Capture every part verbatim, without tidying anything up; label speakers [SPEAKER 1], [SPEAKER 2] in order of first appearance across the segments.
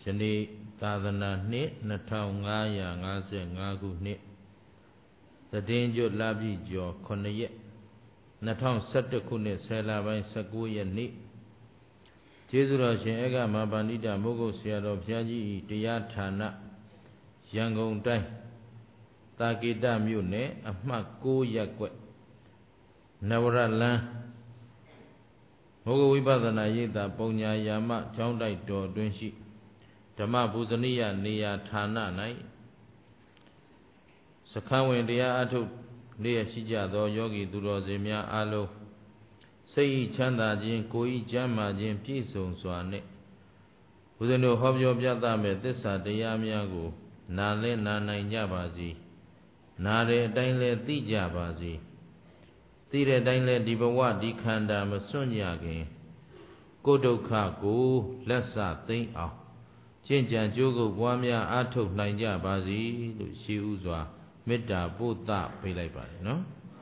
[SPEAKER 1] ယနေ့သာသနာနှစ်နှစ်ထောင်ငါးရာငါးဆယ်ငါးခုနှစ်သတ္တင်းကျွတ်လပြည့်ကျော်ခုနှစ်ရက်နှစ်ထောင်ဆယ်တစ်ခုနှစ်ဆယ်လပိုင်းဆယ်ကိုးရက်နေ့ကျေးဇူးတော်ရှင်ဧကမဟာပဏိတမိုးကုတ်ဆရာတော်ဘုရားကြီး၏တရားဌာနရန်ကုန်တိုင်းသာကေတမြို့နယ်အမှတ်ကိုးရပ်ကွက်နဝရလန်းမိုးကုတ်ဝိပဿနာရိပ်သာပုံညာယာမကျောင်းတိုက်တော်တွင်ရှိဓမ္မပူဇနိယနေရာဌာန၌စခန်းဝင်တရားအထုတ်လျက်ရှိကြသောယောဂီသူတော်စင်များအားလုံးစိတ်ဤချမ်းသာခြင်းကိုယ်ဤကျမ်းမာခြင်းပြည့်စုံစွာနှင့်ဦးဇင်းတို့ဟောပြောပြသမဲ့သစ္စာတရားများကိုနာလဲနာနိုင်ကြပါစေနာတဲ့အတိုင်းလဲသိကြပါစေသိတဲ့အတိုင်းလဲဒီဘဝဒီခန္ဓာမစွန့်ကြခင်ကိုယ်ဒုက္ခကိုလက်စသိမ့်အောင်ကျင့်ကြံကြိုးကုပ်ပွားများအားထုတ်နိုင်ကြပါစေလို့ရှိဥစွာမေတ္တာပို့သပေးလိုက်ပါတယ်နော်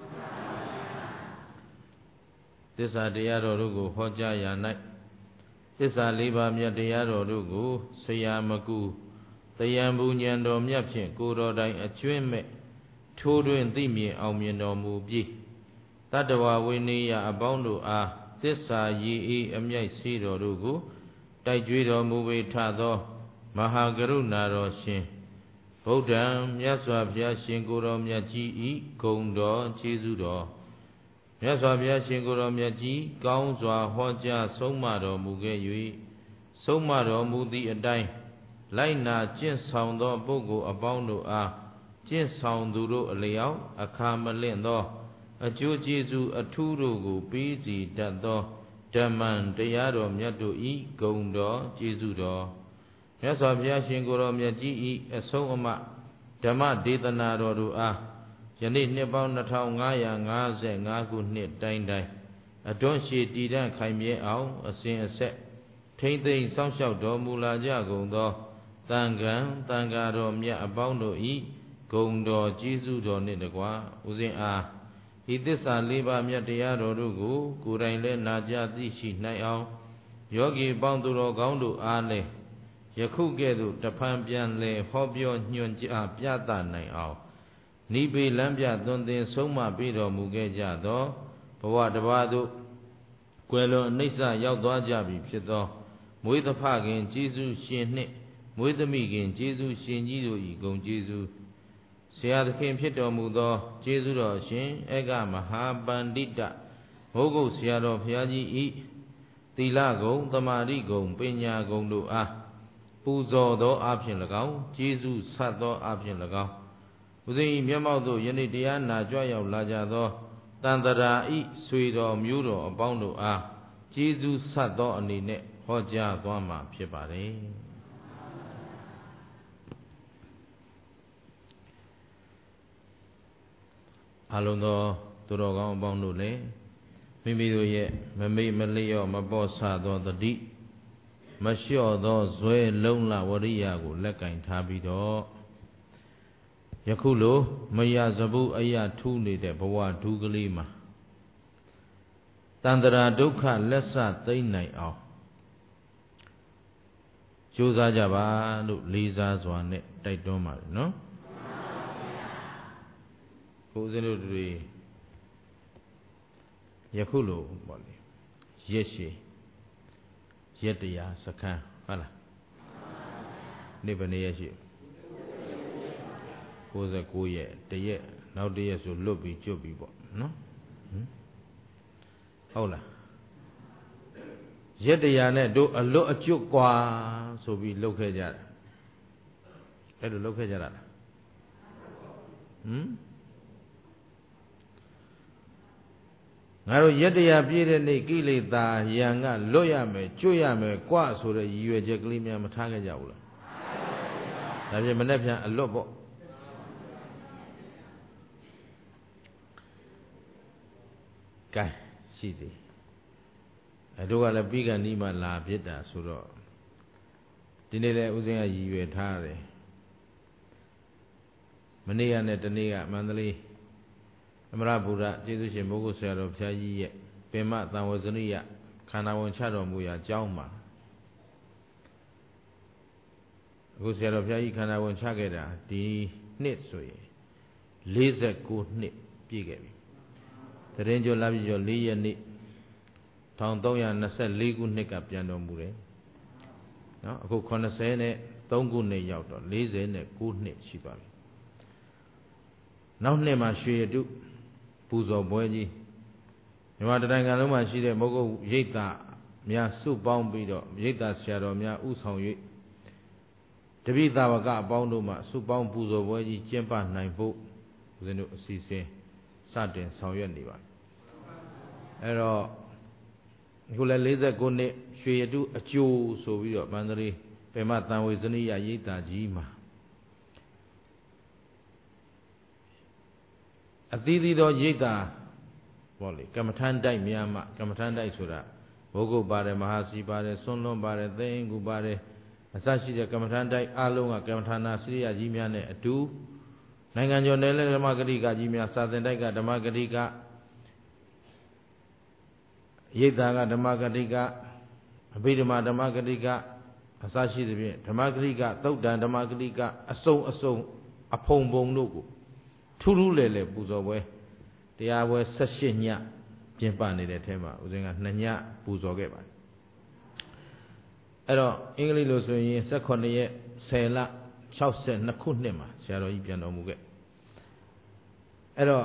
[SPEAKER 1] သစ္စာတရားတော်တို့ကိုဟောကြားရာ၌သစ္စာလေးပါးမြတ်တရားတော်တို့ကိုဆရာမကူတယံဘူးဉဏ်တော်မြတ်ဖြင့်ကိုယ်တော်တိုင်အကျွင့်မဲ့ထိုးတွင်သိမြင်အောင်မြင်တော်မူပြီးတတ္တဝဝိနည်းအပေါင်းတို့အားသစ္စာရည်ဤအမြိုက်စေတော်တို့ကိုတိုက်ကြွေးတော်မူပေထသောမဟာကရုဏာတော်ရှင်ဗုဒ္ဓံမြတ်စွာဘုရားရှင်ကိုယ်တော်မြတ်ကြီးဤဂုဏ်တော်ကျေးဇူးတော်မြတ်စွာဘုရားရှင်ကိုယ်တော်မြတ်ကြီးကောင်းစွာဟောကြားဆုံးမတော်မူခဲ့၍ဆုံးမတော်မူသည့်အတိုင်းလိုက်နာကျင့်ဆောင်သောပုဂ္ဂိုလ်အပေါင်းတို့အားကျင့်ဆောင်သူတို့အလျောက်အခါမလင့်သောအကျိုးကျေးဇူးအထူးတို့ကိုပေးစီတတ်သောဓမ္မံတရားတော်မြတ်တို့ဤဂုဏ်တော်ကျေးဇူးတော်မြတ်စွာဘုရားရှင်ကိုယ်တော်မြတ်ကြီးဤအဆုံးအမဓမ္မဒေသနာတော်တို့အားယနေ့နှစ်ပေါင်းနှစ်ထောင်ငါးရာငါးဆယ်ငါးခုနှစ်တိုင်းတိုင်းအတွန်းရှည်တည်တံ့ခိုင်မြဲအောင်အစဉ်အဆက်ထိမ့်သိမ့်စောင့်ရှောက်တော်မူလာကြကုန်သောတန်ခမ်းတန်ဃာတော်မြတ်အပေါင်းတို့ဤဂုဏ်တော်ကျေးဇူးတော်နှင့်တကားဥစဉ်အားဤသစ္စာလေးပါးမြတ်တရားတော်တို့ကိုကိုယ်တိုင်လည်းနာကြားသိရှိနိုင်အောင်ယောဂီပေါင်းသူတော်ကောင်းတို့အားလည်းယခုကဲ့သို့တဖန်ပြန်လဲဟောပြောညွှန်ကြားပြသနိုင်အောင်နိဗ္ဗေလမ်းပြသွန်သင်ဆုံးမပေးတော်မူခဲ့ကြသောဘဝတစ်ပါးသို့ကွယ်လွန်အနိစ္စရောက်သွားကြပြီဖြစ်သောမွေးသဖခင်ကျေးဇူးရှင်နှင့်မွေးသမီးခင်ကျေးဇူးရှင်ကြီးတို့၏ဂုဏ်ကျေးဇူးဆရာသခင်ဖြစ်တော်မူသောကျေးဇူးတော်ရှင်ဧကမဟာပန္တိတမိုးကုတ်ဆရာတော်ဘုရားကြီး၏သီလဂုဏ်သမာဓိဂုဏ်ပညာဂုဏ်တို့အားပူဇော်သောအဖြစ်၎င်းကျေးဇူးဆတ်သောအဖြစ်၎င်းဦးဇင်း၏မျက်မှောက်သို့ယနေ့တရားနာကြွရောက်လာကြသောတန်တရာဤဆွေတော်မျိုးတော်အပေါင်းတို့အားကျေးဇူးဆတ်သောအနေနဲ့ဟောကြားသွားမှာဖြစ်ပါတယ်အလုံးသောသူတော်ကောင်းအပေါင်းတို့လည်းမိမိတို့ရဲ့မမေ့မလျော့မပေါ့ဆသောတတိမလျှော့သောဇွဲလုံးလဝရိယကိုလက်ကင်ထားပြီးတော့ယခုလိုမရစဘူးအရာထူးနေတဲ့ဘဝဒုကလေးမှာတန္တရာဒုက္ခလက်စသိမ့်နိုင်အောင်ကြိုးစားကြပါလို့လေးစားစွာနဲ့တိုက်တွန်းပါတယ်နော်ကိုယ်စင်းတို့တွေယခုလိုပေါ့လေရက်ရှည်ရက်တရားစခန်းဟုတ်လားနေ့ဘယ်နေ့ရက်ရှိကိုးဆယ်ကိုးရက်တရက်နောက်တရက်ဆိုလွတ်ပြီးကျွတ်ပြီးပေါ့နော်ဟုတ်လားရက်တရားနဲ့တို့အလွတ်အကျွတ်กว่าဆိုပြီးလှုပ်ခဲ့ကြတယ်အဲ့လိုလှုပ်ခဲ့ကြတာလားဟမ်ငါတို့ရက်တရားပြည့်တဲ့နေ့ကိလေသာယံကလွတ်ရမယ်ကျွတ်ရမယ်กว่าဆိုတဲ့ရည်ရွယ်ချက်ကလေးများမထားခဲ့ကြဘူးလားဒါဖြင့်မနေ့ပြန်အလွတ်ပေါ့ကဲရှိသေးအဲတို့ကလည်းပြီးကန်ဒီမှာလာပြစ်တာဆိုတော့ဒီနေ့လည်းဦးဇင်းကရည်ရွယ်ထားတယ်မနေ့ကနဲ့တနေ့ကမန္တလေးအမရဗုဒ္ဓကျေးဇူးရှင်မိုးကုတ်ဆရာတော်ဘုရားကြီးရဲ့ပင်မသံဝဇနိယခန္ဓာဝင်ချတော်မူရာကျောင်းမှာအခုဆရာတော်ဘုရားကြီးခန္ဓာဝင်ချခဲ့တာဒီနှစ်ဆိုရင်လေးဆယ်ကိုးနှစ်ပြည့်ခဲ့ပြီသတရင်ကျော်လပြည့်ကျော်လေးရက်နေ့တစ်ထောင်သုံးရာနှစ်ဆယ့်လေးခုနှစ်ကပြန်တော်မူတယ်နော်အခုခုနှစ်ဆယ်နဲ့သုံးခုနှစ်ရောက်တော့လေးဆယ်နဲ့ကိုးနှစ်ရှိပါပြီနောက်နှစ်မှာရွှေရတုပူဇော်ပွဲကြီးမြန်မာတိုင်းကလုံးမှာရှိတဲ့မဟုတ်ရိပ်သာများစုပေါင်းပြီးတော့ရိပ်သာဆရာတော်များဥဆောင်၍တပိသာဝကအပေါင်းတို့မှစုပေါင်းပူဇော်ပွဲကြီးကျင်းပနိုင်ဖို့ဦးဇင်းတို့အစီအစဉ်စတင်ဆောင်ရွက်နေပါအဲ့တော့အခုလည်းလေးဆယ်ကိုးနှစ်ရွှေရတုအကျိုးဆိုပြီးတော့မန္တလေးပင်မတန်ဝေဇနိယရိပ်သာကြီးမှာအသီးသီးသောရိပ်သာပေါ့လေကမ္မထမ်းတိုက်များမှကမ္မထမ်းတိုက်ဆိုတာဘုဂုတ်ပါတယ်မဟာစီပါတယ်ဆွန်းလွန်ပါတယ်သိင်္ဂူပါတယ်အစရှိတဲ့ကမ္မထမ်းတိုက်အလုံးကကမ္မထာနာစရိယကြီးများနဲ့အတူနိုင်ငံကျော်နယ်လဲဓမ္မဂတိကကြီးများစာသင်တိုက်ကဓမ္မဂတိကရိပ်သာကဓမ္မဂတိကအဘိဓမ္မာဓမ္မဂတိကအစရှိသဖြင့်ဓမ္မဂတိကသုတ်တံဓမ္မဂတိကအစုံအစုံအဖုံဖုံတို့ကိုထူးထူးလဲလဲပူဇော်ပွဲတရားပွဲ၁၈ညကျင်းပနေတဲ့ထဲမှာဦးဇင်းကနှစ်ညပူဇော်ခဲ့ပါတယ်အဲ့တော့အင်္ဂလိပ်လိုဆိုရင်၁၈ရက်ဆယ်လ၆၂ခုနှစ်မှာဆရာတော်ကြီးပြန်တော်မူခဲ့အဲ့တော့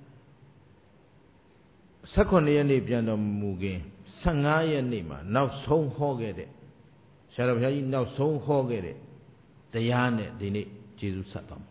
[SPEAKER 1] ၁၈ရက်နေ့ပြန်တော်မူခင်၁၅ရက်နေ့မှာနောက်ဆုံးဟောခဲ့တဲ့ဆရာတော်ဘုရားကြီးနောက်ဆုံးဟောခဲ့တဲ့တရားနဲ့ဒီနေ့ကျေးဇူးဆက်တော်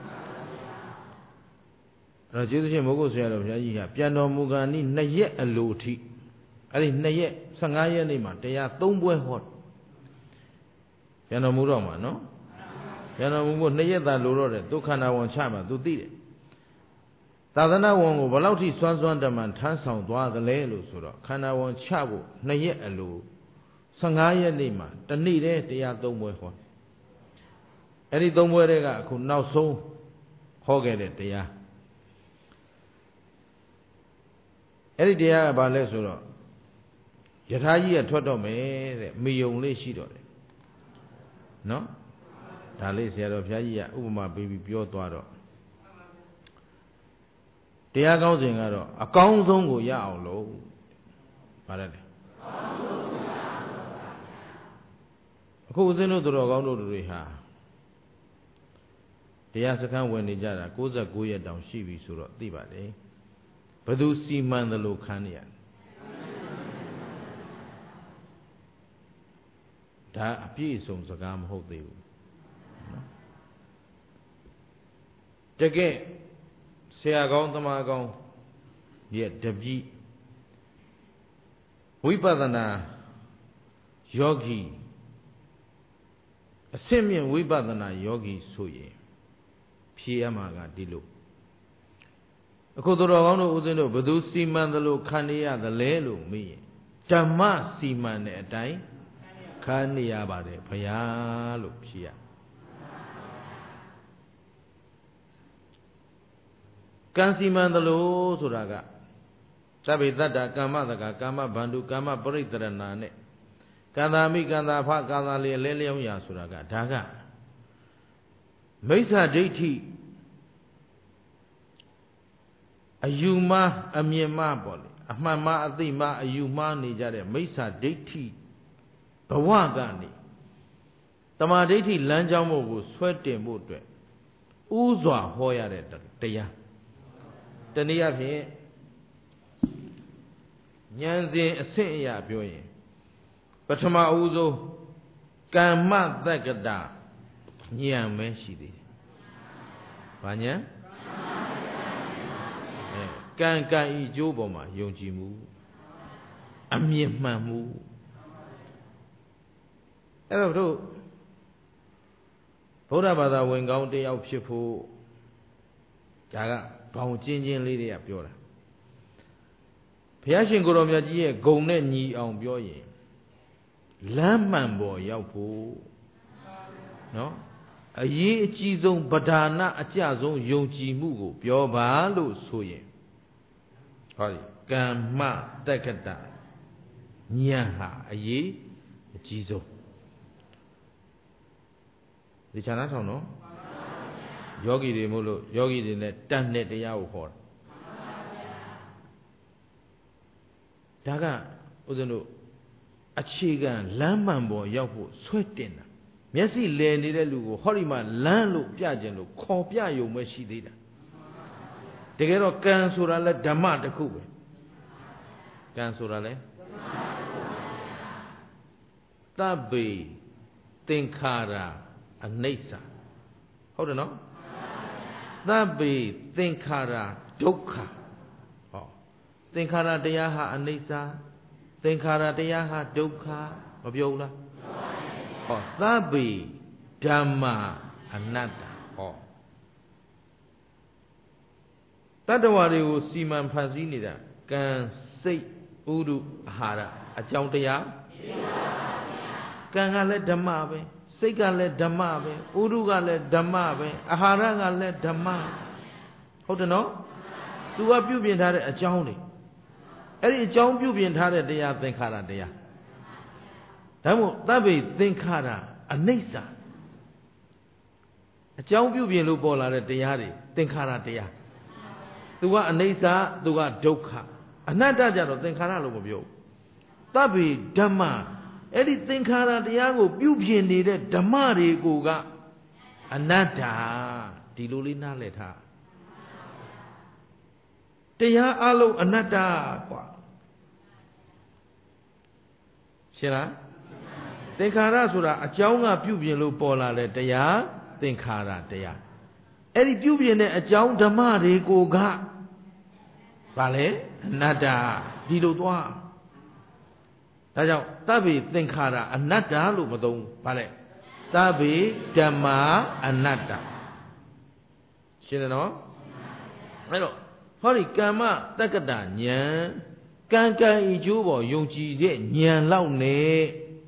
[SPEAKER 1] အဲ့တော့ကျေးဇူးရှင်မိုးကုတ်ဆရာတော်ဘုရားကြီးကပြန်တော်မူကာနီးနှစ်ရက်အလိုအထိအဲ့ဒီနှစ်ရက်၁၅ရက်နေ့မှာတရားသုံးပွဲဟောပြန်တော်မူတော့မှာနော်ပြန်တော်မူဖို့နှစ်ရက်သာလိုတော့တယ်ဒုက္ခနာဝန်ချမှာသူသိတယ်သာသနာဝန်ကိုဘယ်လောက်ထိစွမ်းစွမ်းတမန်ထမ်းဆောင်သွားသလဲလို့ဆိုတော့ခန္ဓာဝန်ချဖို့နှစ်ရက်အလို၁၅ရက်နေ့မှာတနေ့တည်းတရားသုံးပွဲဟောအဲ့ဒီသုံးပွဲတွေကအခုနောက်ဆုံးဟောခဲ့တဲ့တရားအဲ့ဒီတရားကဘာလဲဆိုတော့ယထာကြီးကထွက်တော့မယ်တဲ့မိယုံလေးရှိတော့တယ်နော်ဒါလေးဆရာတော်ဘုရားကြီးကဥပမာပေးပြီးပြောသွားတော့တရားကောင်းစဉ်ကတော့အကောင်းဆုံးကိုရအောင်လို့ပါတယ်လေအခုဦးဇင်းတို့သူတော်ကောင်းတို့တွေဟာတရားစခန်းဝင်နေကြတာ၉၉ရက်တောင်ရှိပြီဆိုတော့သိပါတယ်ဘယ်သူစီမံတယ်လို့ခံနေရဒါအပြည့်အစုံစကားမဟုတ်သေးဘူးတကယ်ဆရာကောင်းသမားကောင်းရဲ့တပည့်ဝိပဿနာယောဂီအစစ်မြင့်ဝိပဿနာယောဂီဆိုရင်ဖြေရမှာကဒီလိုအခုသူတော်ကောင်းတို့ဦးဇင်းတို့ဘယ်သူစီမံတယ်လို့ခံနေရသလဲလို့မေးရင်ဓမ္မစီမံတဲ့အတိုင်းခံနေရပါတယ်ဘုရားလို့ဖြေရကံစီမံတယ်လို့ဆိုတာကသဗ္ဗေတ္တကမ္မတကကာမဗန္ဓုကာမပရိတ္တရဏနဲ့ကံသာမိကံသာဖကံသာလေလဲလျောင်းရာဆိုတာကဒါကမိစ္ဆာဒိဋ္ဌိအယူမှားအမြင်မှားပေါ့လေအမှန်မှားအသိမှားအယူမှားနေကြတဲ့မိစ္ဆာဒိဋ္ဌိဘဝကနေတမာဒိဋ္ဌိလမ်းကြောင်းကိုဆွဲတင်ဖို့အတွက်ဥစွာဟောရတဲ့တရားတနည်းအားဖြင့်ဉာဏ်စဉ်အဆင့်အရာပြောရင်ပထမဦးဆုံးကမ္မတက္ကတာဉာဏ်ပဲရှိသေးတယ်။ဘာဉာဏ်အဲကံကံဤကျိုးပေါ်မှာယုံကြည်မှုအမြင်မှန်မှုအဲ့တော့တို့ဗုဒ္ဓဘာသာဝင်ကောင်းတယောက်ဖြစ်ဖို့ဒါကဘောင်ကျင်းချင်းလေးတွေကပြောတာဘုရားရှင်ကိုယ်တော်မြတ်ကြီးရဲ့ဂုဏ်နဲ့ညီအောင်ပြောရင်လမ်းမှန်ပေါ်ရောက်ဖို့နော်အရေးအကြီးဆုံးပဓာနအကျဆုံးယုံကြည်မှုကိုပြောပါလို့ဆိုရင်ဟောဒီကမ္မတက္ကတဉာဏ်ဟာအရေးအကြီးဆုံးဒီခြားနာထောင်နော်ယောဂီတွေမို့လို့ယောဂီတွေနဲ့တန်တဲ့တရားကိုခေါ်တာဒါကဦးဇင်းတို့အခြေခံလမ်းမှန်ပေါ်ရောက်ဖို့ဆွဲတင်တာမျက်စိလည်နေတဲ့လူကိုဟောဒီမှာလမ်းလို့ပြခြင်းလို့ခေါ်ပြယုံပဲရှိသေးတာတကယ်တော့ကံဆိုတာလဲဓမ္မတစ်ခုပဲကံဆိုတာလဲသဗ္ဗေသင်္ခါရအနိစ္စဟုတ်တယ်နော်သဗ္ဗေသင်္ခါရဒုက္ခဟောသင်္ခါရတရားဟာအနိစ္စသင်္ခါရတရားဟာဒုက္ခမပြောဘူးလားဟောသဗ္ဗေဓမ္မအနတ္တဟောတတ္တဝါတွေကိုစီမံဖန်ဆင်းနေတာကံစိတ်ဥဒုအာဟာရအကြောင်းတရားကံကလည်းဓမ္မပဲစိတ်ကလည်းဓမ္မပဲဥဒုကလည်းဓမ္မပဲအာဟာရကလည်းဓမ္မဟုတ်တယ်နော်သူကပြုပြင်ထားတဲ့အကြောင်းတွေအဲ့ဒီအကြောင်းပြုပြင်ထားတဲ့တရားသင်္ခါရတရားဒါမို့သဗ္ဗေသင်္ခါရအနိစ္စအကြောင်းပြုပြင်လို့ပေါ်လာတဲ့တရားတွေသင်္ခါရတရားသူကအနိစ္စသူကဒုက္ခအနတ္တကြတော့သင်္ခါရလို့မပြောဘူးသဗ္ဗေဓမ္မအဲ့ဒီသင်္ခါရတရားကိုပြုပြင်နေတဲ့ဓမ္မတွေကိုကအနတ္တဒီလိုလေးနားလည်ထားတရားအလုံးအနတ္တกว่าရှင်းလားသင်္ခါရဆိုတာအကြောင်းကပြုပြင်လို့ပေါ်လာတဲ့တရားသင်္ခါရတရားအဲ့ဒီပြုပြင်တဲ့အကြောင်းဓမ္မတွေကိုကဘာလဲအနတ္တဒီလိုသွားဒါကြောင့်သဗ္ဗေသင်္ခါရအနတ္တလို့မသုံးဘာလဲသဗ္ဗေဓမ္မာအနတ္တရှင်းတယ်နော်အဲ့တော့ဟောဒီကမ္မတက္ကတာဉာဏ်ကံကံဤကျိုးပေါ်ယုံကြည်တဲ့ဉာဏ်လောက်နဲ့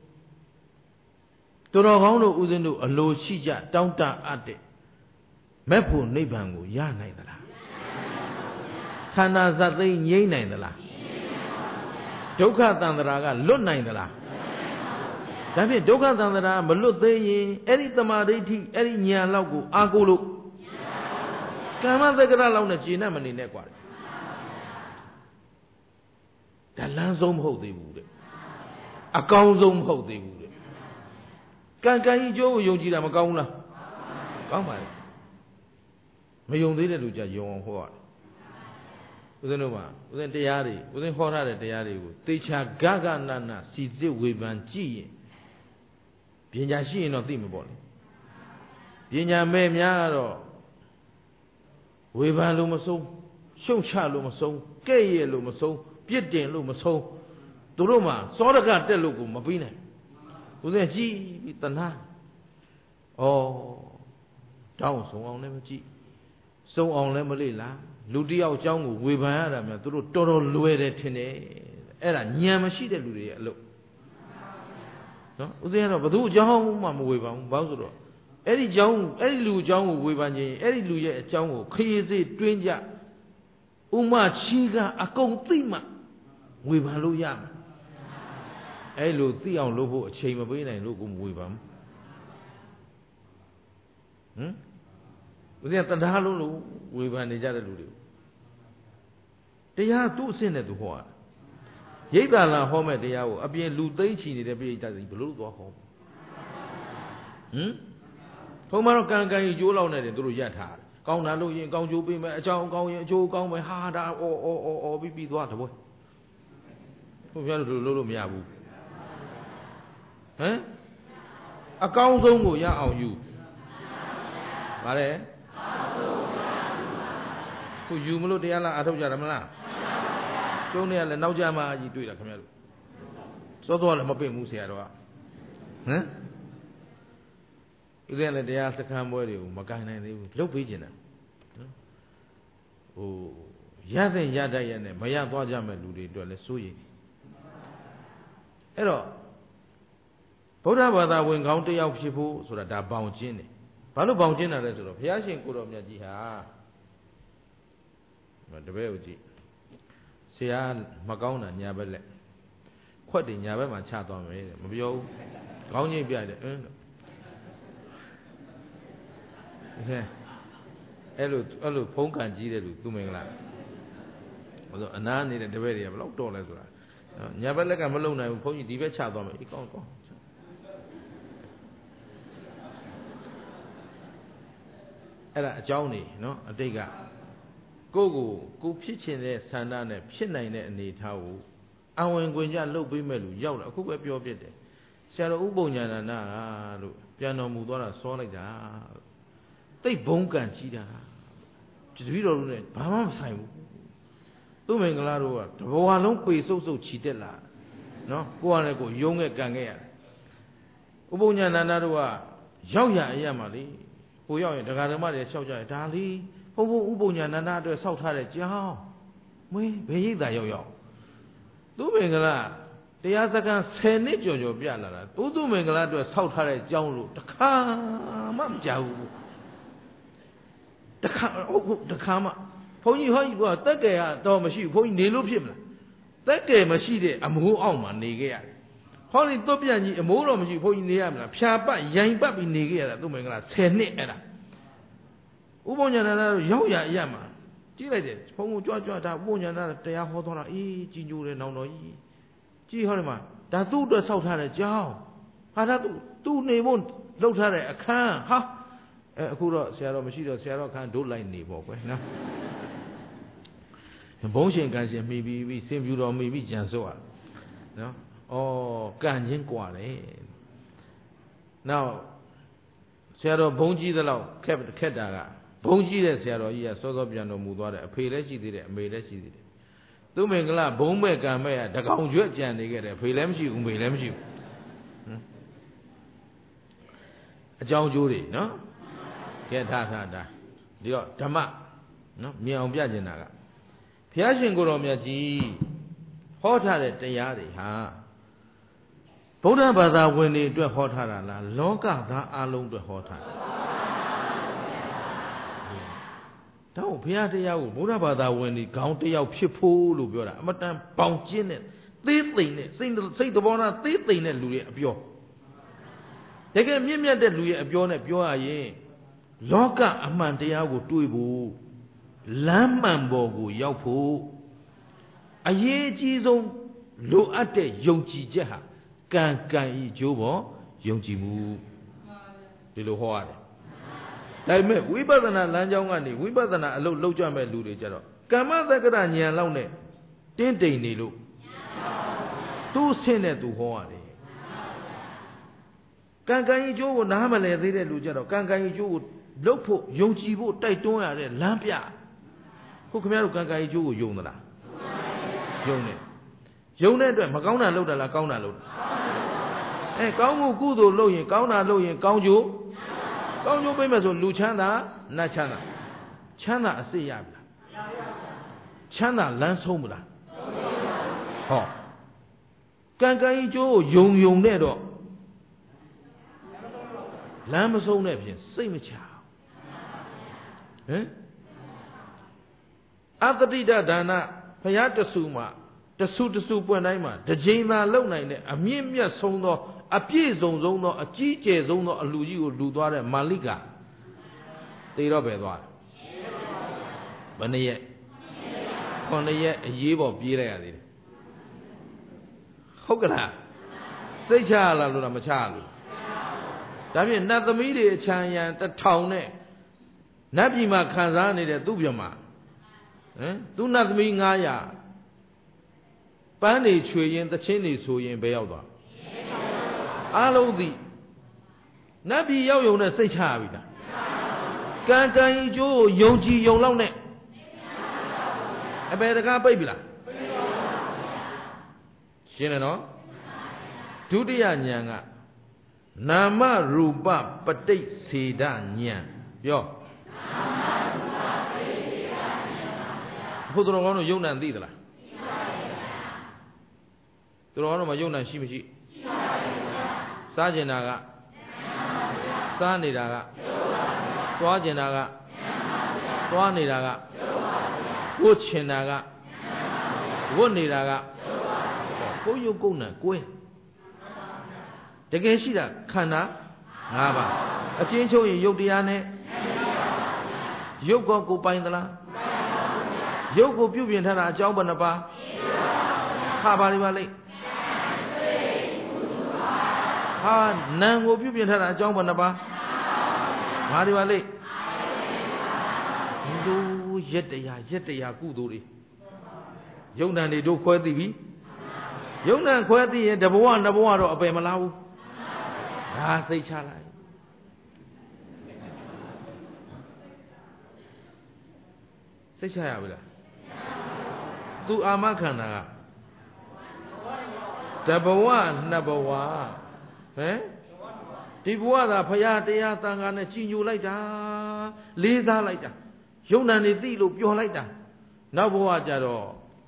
[SPEAKER 1] တော်တော်ကောင်းတို့ဥစဉ်တို့အလိုရှိကြတောင်းတအပ်တဲ့မဲ့ဖို့နိဗ္ဗာန်ကိုရနိုင်သလားခန္ဓာဇတ်သိငြိမ့်နိုင်သလားဒုက္ခသန္တရာကလွတ်နိုင်သလားဒါဖြင့်ဒုက္ခသန္တရာမလွတ်သေးရင်အဲ့ဒီတမာဒိဋ္ဌိအဲ့ဒီဉာဏ်လောက်ကိုအာကိုလို့ကမ္မသက္ကရလောက်နဲ့ကျေနပ်မနေနဲ့กว่าဒါလမ်းဆုံးမဟုတ်သေးဘူးတဲ့အကောင်းဆုံးမဟုတ်သေးဘူးတဲ့ကံကံကြီးကျိုးကိုယုံကြည်တာမကောင်းဘူးလားကောင်းပါလေမယုံသေးတဲ့လူကြယုံအောင်ဟောရတယ်ဦးဇင်းတို့မှာဦးဇင်းတရားတွေဦးဇင်းဟောထားတဲ့တရားတွေကိုသေချာဂဂနနစီစစ်ဝေဖန်ကြည့်ရင်ပညာရှိရင်တော့သိမှာပေါ့လေပညာမဲ့များတော့ဝေဖန်လို့မဆုံးရှုံချလို့မဆုံးကဲ့ရဲ့လို့မဆုံးပြစ်တင်လို့မဆုံးသူတို့မှာစောရကတက်လို့ကိုမပြီးနိုင်ဦးဇင်းကြည့်ပြီးတဏှာဩတောင်းဆုံးအောင်လည်းမကြည့်စုံအောင်လည်းမလေ့လားလူတယောက်အကြောင်းကိုဝေဖန်ရတာများသူတို့တော်တော်လွယ်တယ်ထင်တယ်အဲ့ဒါဉာဏ်မရှိတဲ့လူတွေရဲ့အလုပ်နော်ဦးဇင်းကတော့ဘယ်သူအကြောင်းမှမဝေဖန်ဘူးဘာလို့ဆိုတော့အဲ့ဒီအကြောင်းအဲ့ဒီလူအကြောင်းကိုဝေဖန်ခြင်းအဲ့ဒီလူရဲ့အကြောင်းကိုခရီးစေးတွင်းကြဥမချီကအကုန်သိမှဝေဖန်လို့ရမှာအဲ့လိုသိအောင်လုပ်ဖို့အချိန်မပေးနိုင်လို့ကိုမဝေဖန်ဘူးဟမ်ဦးဇင်းတရားလုံးလို့ဝေဖန်နေကြတဲ့လူတွေတရားသူ့အဆင့်နဲ့သူဟောရိပ်သာလာဟောမဲ့တရားကိုအပြင်လူသိမ့်ချီနေတဲ့ပိဋကစီဘလို့သွားဟောဟမ်ထုံးမတော့ကံကံကြီးကျိုးလောက်နေတယ်သူတို့ရက်ထားတယ်ကောင်းတာလို့ရင်ကောင်းကျိုးပေးမယ်အကြောင်းကောင်းရင်အကျိုးကောင်းမယ်ဟာဒါအော်အော်အော်အော်ပြီးပြီးသွားတပွဲဘုရားတို့လို့လို့မရဘူးဟမ်အကောင်းဆုံးကိုရအောင်ယူဗါတယ်ခုယူမလို့တရားလားအထုတ်ကြတယ်မလားကျုံးနေရလဲနောက်ကြမှာကြီးတွေ့တာခင်ဗျားတို့စောစောလည်းမပင့်ဘူးဆရာတော်ကဟမ်ဦးဇင်းလည်းတရားစခန်းပွဲတွေကိုမကင်နိုင်သေးဘူးလုတ်ပေးခြင်းတယ်ဟိုရတဲ့ရတတ်ရနဲ့မရသွားကြမဲ့လူတွေအတွက်လည်းစိုးရိမ်အဲ့တော့ဗုဒ္ဓဘာသာဝင်ကောင်းတစ်ယောက်ဖြစ်ဖို့ဆိုတာဒါဘောင်ကျင်းတယ်ဘာလို့ဘောင်ကျင်းတာလဲဆိုတော့ဘုရားရှင်ကိုတော်မြတ်ကြီးဟာတပည့်ကိုကြည့်ဆရာမကောင်းတာညာဘက်လက်ခွက်တင်ညာဘက်မှာချသွားမယ်တဲ့မပြောဘူးခေါင်းငိတ်ပြတယ်အင်းအဲ့လိုအဲ့လိုဖုံးကန်ကြီးတဲ့လူသူမင်္ဂလာဟိုဆိုအနားနေတဲ့တပည့်တွေကဘယ်တော့တော့လဲဆိုတာညာဘက်လက်ကမလုံနိုင်ဘူးဘုန်းကြီးဒီဘက်ချသွားမယ်အေးကောင်းကောင်းအဲ့ဒါအကြောင်းနေနော်အတိတ်ကကိုယ့်ကိုကိုဖြစ်ချင်တဲ့ဆန္ဒနဲ့ဖြစ်နိုင်တဲ့အနေထားကိုအဝင်ခွင်ကြလှုပ်ပေးမဲ့လူရောက်လာအခုပဲပြောပြတယ်ဆရာတော်ဥပုံညာဏနာလို့ပြန်တော်မူသွားတာစောလိုက်တာတိတ်ဘုံကန်ကြီးတာတပည့်တော်တို့နဲ့ဘာမှမဆိုင်ဘူးသူမင်္ဂလာတို့ကတဘဝလုံးပေစုပ်စုပ်ချီတက်လာနော်ကိုယ်ကလည်းကိုယုံခဲ့ကန်ခဲ့ရတယ်ဥပုံညာဏနာတို့ကရောက်ရအရမှာလေကိုရောက်ရင်ဒကာဓမ္မတွေလျှောက်ကြတယ်ဒါလေးဘုံဘုံဥပုံညာဏနာအတွက်စောက်ထားတဲ့ကြောင်းမင်းဘယ်ရိပ်သာရောက်ရောက်သူမင်္ဂလာတရားစခန်းဆယ်နှစ်ကျော်ကျော်ပြလာတာသူသူမင်္ဂလာအတွက်စောက်ထားတဲ့ကြောင်းလို့တခါမှမကြောက်ဘူးတခါဟုတ်တခါမှဘုန်းကြီးဟောကြီးကတက်ကယ်ကတော့မရှိဘူးဘုန်းကြီးနေလို့ဖြစ်မလားတက်ကယ်မရှိတဲ့အမိုးအောက်မှာနေခဲ့ရတယ်ဟောဒီသွတ်ပြန်ကြီးအမိုးတော့မရှိဘုန်းကြီးနေရမလားဖြာပတ်ရိုင်ပတ်ပြီးနေခဲ့ရတာသူမင်္ဂလာဆယ်နှစ်အဲ့ဒါဥပုံညာဏတို့ရောက်ရအရမှာကြည့်လိုက်တယ်ဘုန်းဘုံကြွကြွဒါဥပုံညာဏတရားဟောသွားတာအေးကြီးညိုတယ်နောင်တော်ကြီးကြည့်ဟောဒီမှာဒါသူ့အတွက်ဆောက်ထားတဲ့ကြောင်းဟာဒါသူသူ့နေဖို့လှုပ်ထားတဲ့အခန်းဟာအဲအခုတော့ဆရာတော်မရှိတော့ဆရာတော်ခန်းဒုလိုက်နေပေါ့ကွယ်နော်ဘုံရှင်ကန်ရှင်မိပြီးပြီးစင်ပြူတော်မိပြီးကြံစို့ရနော်ဩကန်ချင်းกว่าတယ်နောက်ဆရာတော်ဘုံကြီးသလောက်ခက်ခက်တာကဘုံကြီးတဲ့ဆရာတော်ကြီးကစောစောပြန်တော်မူသွားတယ်အဖေလည်းရှိသေးတယ်အမေလည်းရှိသေးတယ်သူမင်္ဂလာဘုံမဲ့ကံမဲ့ကတကောင်ကျွတ်ကြံနေခဲ့တယ်ဖေလည်းမရှိဘူးမေလည်းမရှိဘူးအကြောင်းကျိုးတွေနော်ကဲထားထားတာဒီတော့ဓမ္မနော်မြင်အောင်ပြကျင်တာကဘုရားရှင်ကိုယ်တော်မြတ်ကြီးဟောထားတဲ့တရားတွေဟာဗုဒ္ဓဘာသာဝင်တွေအတွက်ဟောထားတာလားလောကသားအလုံးအတွက်ဟောထားတာတော့ဘုရားတရားကိုဗုဒ္ဓဘာသာဝင်တွေခေါင်းတယောက်ဖြစ်ဖို့လို့ပြောတာအမတန်ပေါင်ကျင်းတဲ့သေးသိမ်တဲ့စိတ်စိတ်သဘောထားသေးသိမ်တဲ့လူရဲ့အပြောတကယ်မြင့်မြတ်တဲ့လူရဲ့အပြောနဲ့ပြောရရင်လောကအမှန်တရားကိုတွေးဖို့လမ်းမှန်ပေါ်ကိုရောက်ဖို့အရေးအကြီးဆုံးလိုအပ်တဲ့ယုံကြည်ချက်ဟာကံကံဤကျိုးပေါ်ယုံကြည်မှုဒီလိုဟောရတယ်ဒါပေမဲ့ဝိပဿနာလမ်းကြောင်းကနေဝိပဿနာအလုပ်လုပ်ကြမဲ့လူတွေကြတော့ကမ္မသက္ကရာဉာဏ်လောက်နဲ့တင်းတိမ်နေလို့သူ့ဆင့်နဲ့သူဟောရတယ်ကံကံဤကျိုးကိုနားမလည်သေးတဲ့လူကြတော့ကံကံဤကျိုးကိုလုပ်ဖို့ယုံကြည်ဖို့တိုက်တွန်းရတဲ့လမ်းပြဟုတ်ခင်ဗျားတို့ကံကံဤကျိုးကိုယုံသလားယုံတယ်ယုံတဲ့အတွက်မကောင်းတာလုပ်တာလားကောင်းတာလုပ်တာအဲကောင်းမှုကုသိုလ်လုပ်ရင်ကောင်းတာလုပ်ရင်ကောင်းကျိုးကောင်းကျိုးပေးမယ်ဆိုလူချမ်းသာနတ်ချမ်းသာချမ်းသာအစစ်ရပြီလားချမ်းသာလမ်းဆုံးမလားဟောကံကံဤကျိုးကိုယုံယုံနဲ့တော့လမ်းမဆုံးတဲ့ဖြင့်စိတ်မချဟမ်အတ္တိတဒါနဘုရားတဆူမှာတဆူတဆူပွင့်တိုင်းမှာတစ်ချိန်သာလုံနိုင်တဲ့အမြင့်မြတ်ဆုံးသောအပြည့်စုံဆုံးသောအကြီးကျယ်ဆုံးသောအလူကြီးကိုလူသွားတဲ့မာလိကတေတော့ပဲသွားတယ်ဘယ်နှစ်ရက်ခုနှစ်ရက်အရေးပေါ်ပြေးလိုက်ရသေးတယ်ဟုတ်ကလားစိတ်ချရလားလို့တော့မချရလို့ဒါဖြင့်နတ်သမီးတွေအချမ်းရံတထောင်နဲ့နတ်ပြည်မှာခံစားနေတဲ့သူ့ပြမဟမ်သူ့နတ်သမီးငါးရာပန်းနေချွေရင်တချင်းနေဆိုရင်ဘယ်ရောက်သွားအားလုံးသည်နတ်ပြည်ရောက်ယုံနဲ့စိတ်ချရပြီလားကံကံဤကျိုးကိုယုံကြည်ယုံလောက်နဲ့အပေတကားပိတ်ပြီလားရှင်းတယ်နော်ဒုတိယဉာဏ်ကနာမရူပပဋိစေဒဉာဏ်ပြောဘုရားတော်ကောင်းတို့ယုံ nant သိသလားသိပါဘူးတော်ကောင်းတို့မှာယုံ nant ရှိမရှိရှိပါဘူးစားကျင်တာကစားနေတာကသွားကျင်တာကသွားနေတာကဝတ်ချင်တာကဝတ်နေတာကကိုယ်ယုံကုန်နံကိုယ်တကယ်ရှိတာခန္ဓာ၅ပါးအချင်းချုပ်ရင်ယုတ်တရားနဲ့ရုပ်ကောကိုပိုင်သလားရုပ်ကိုပြုပြင်ထားတာအကြောင်းဘယ်နှပါဟာပါလိပါလိဟာနာမ်ကိုပြုပြင်ထားတာအကြောင်းဘယ်နှပါဘာတွေပါလိလူရက်တရားရက်တရားကုသိုလ်တွေယုံ nant တွေတို့ခွဲသိပြီယုံ nant ခွဲသိရင်တဘဝနှစ်ဘဝတော့အပယ်မလားဘူးဒါသိချလိုက်သိချရပြီလားသူအာမခန္ဓာကတဘဝနှစ်ဘဝဟမ်ဒီဘဝသာဖရာတရားသံဃာနဲ့ကြီးညိုလိုက်တာလေးစားလိုက်တာယုံ nant တွေသိလို့ပျော်လိုက်တာနောက်ဘဝကြတော့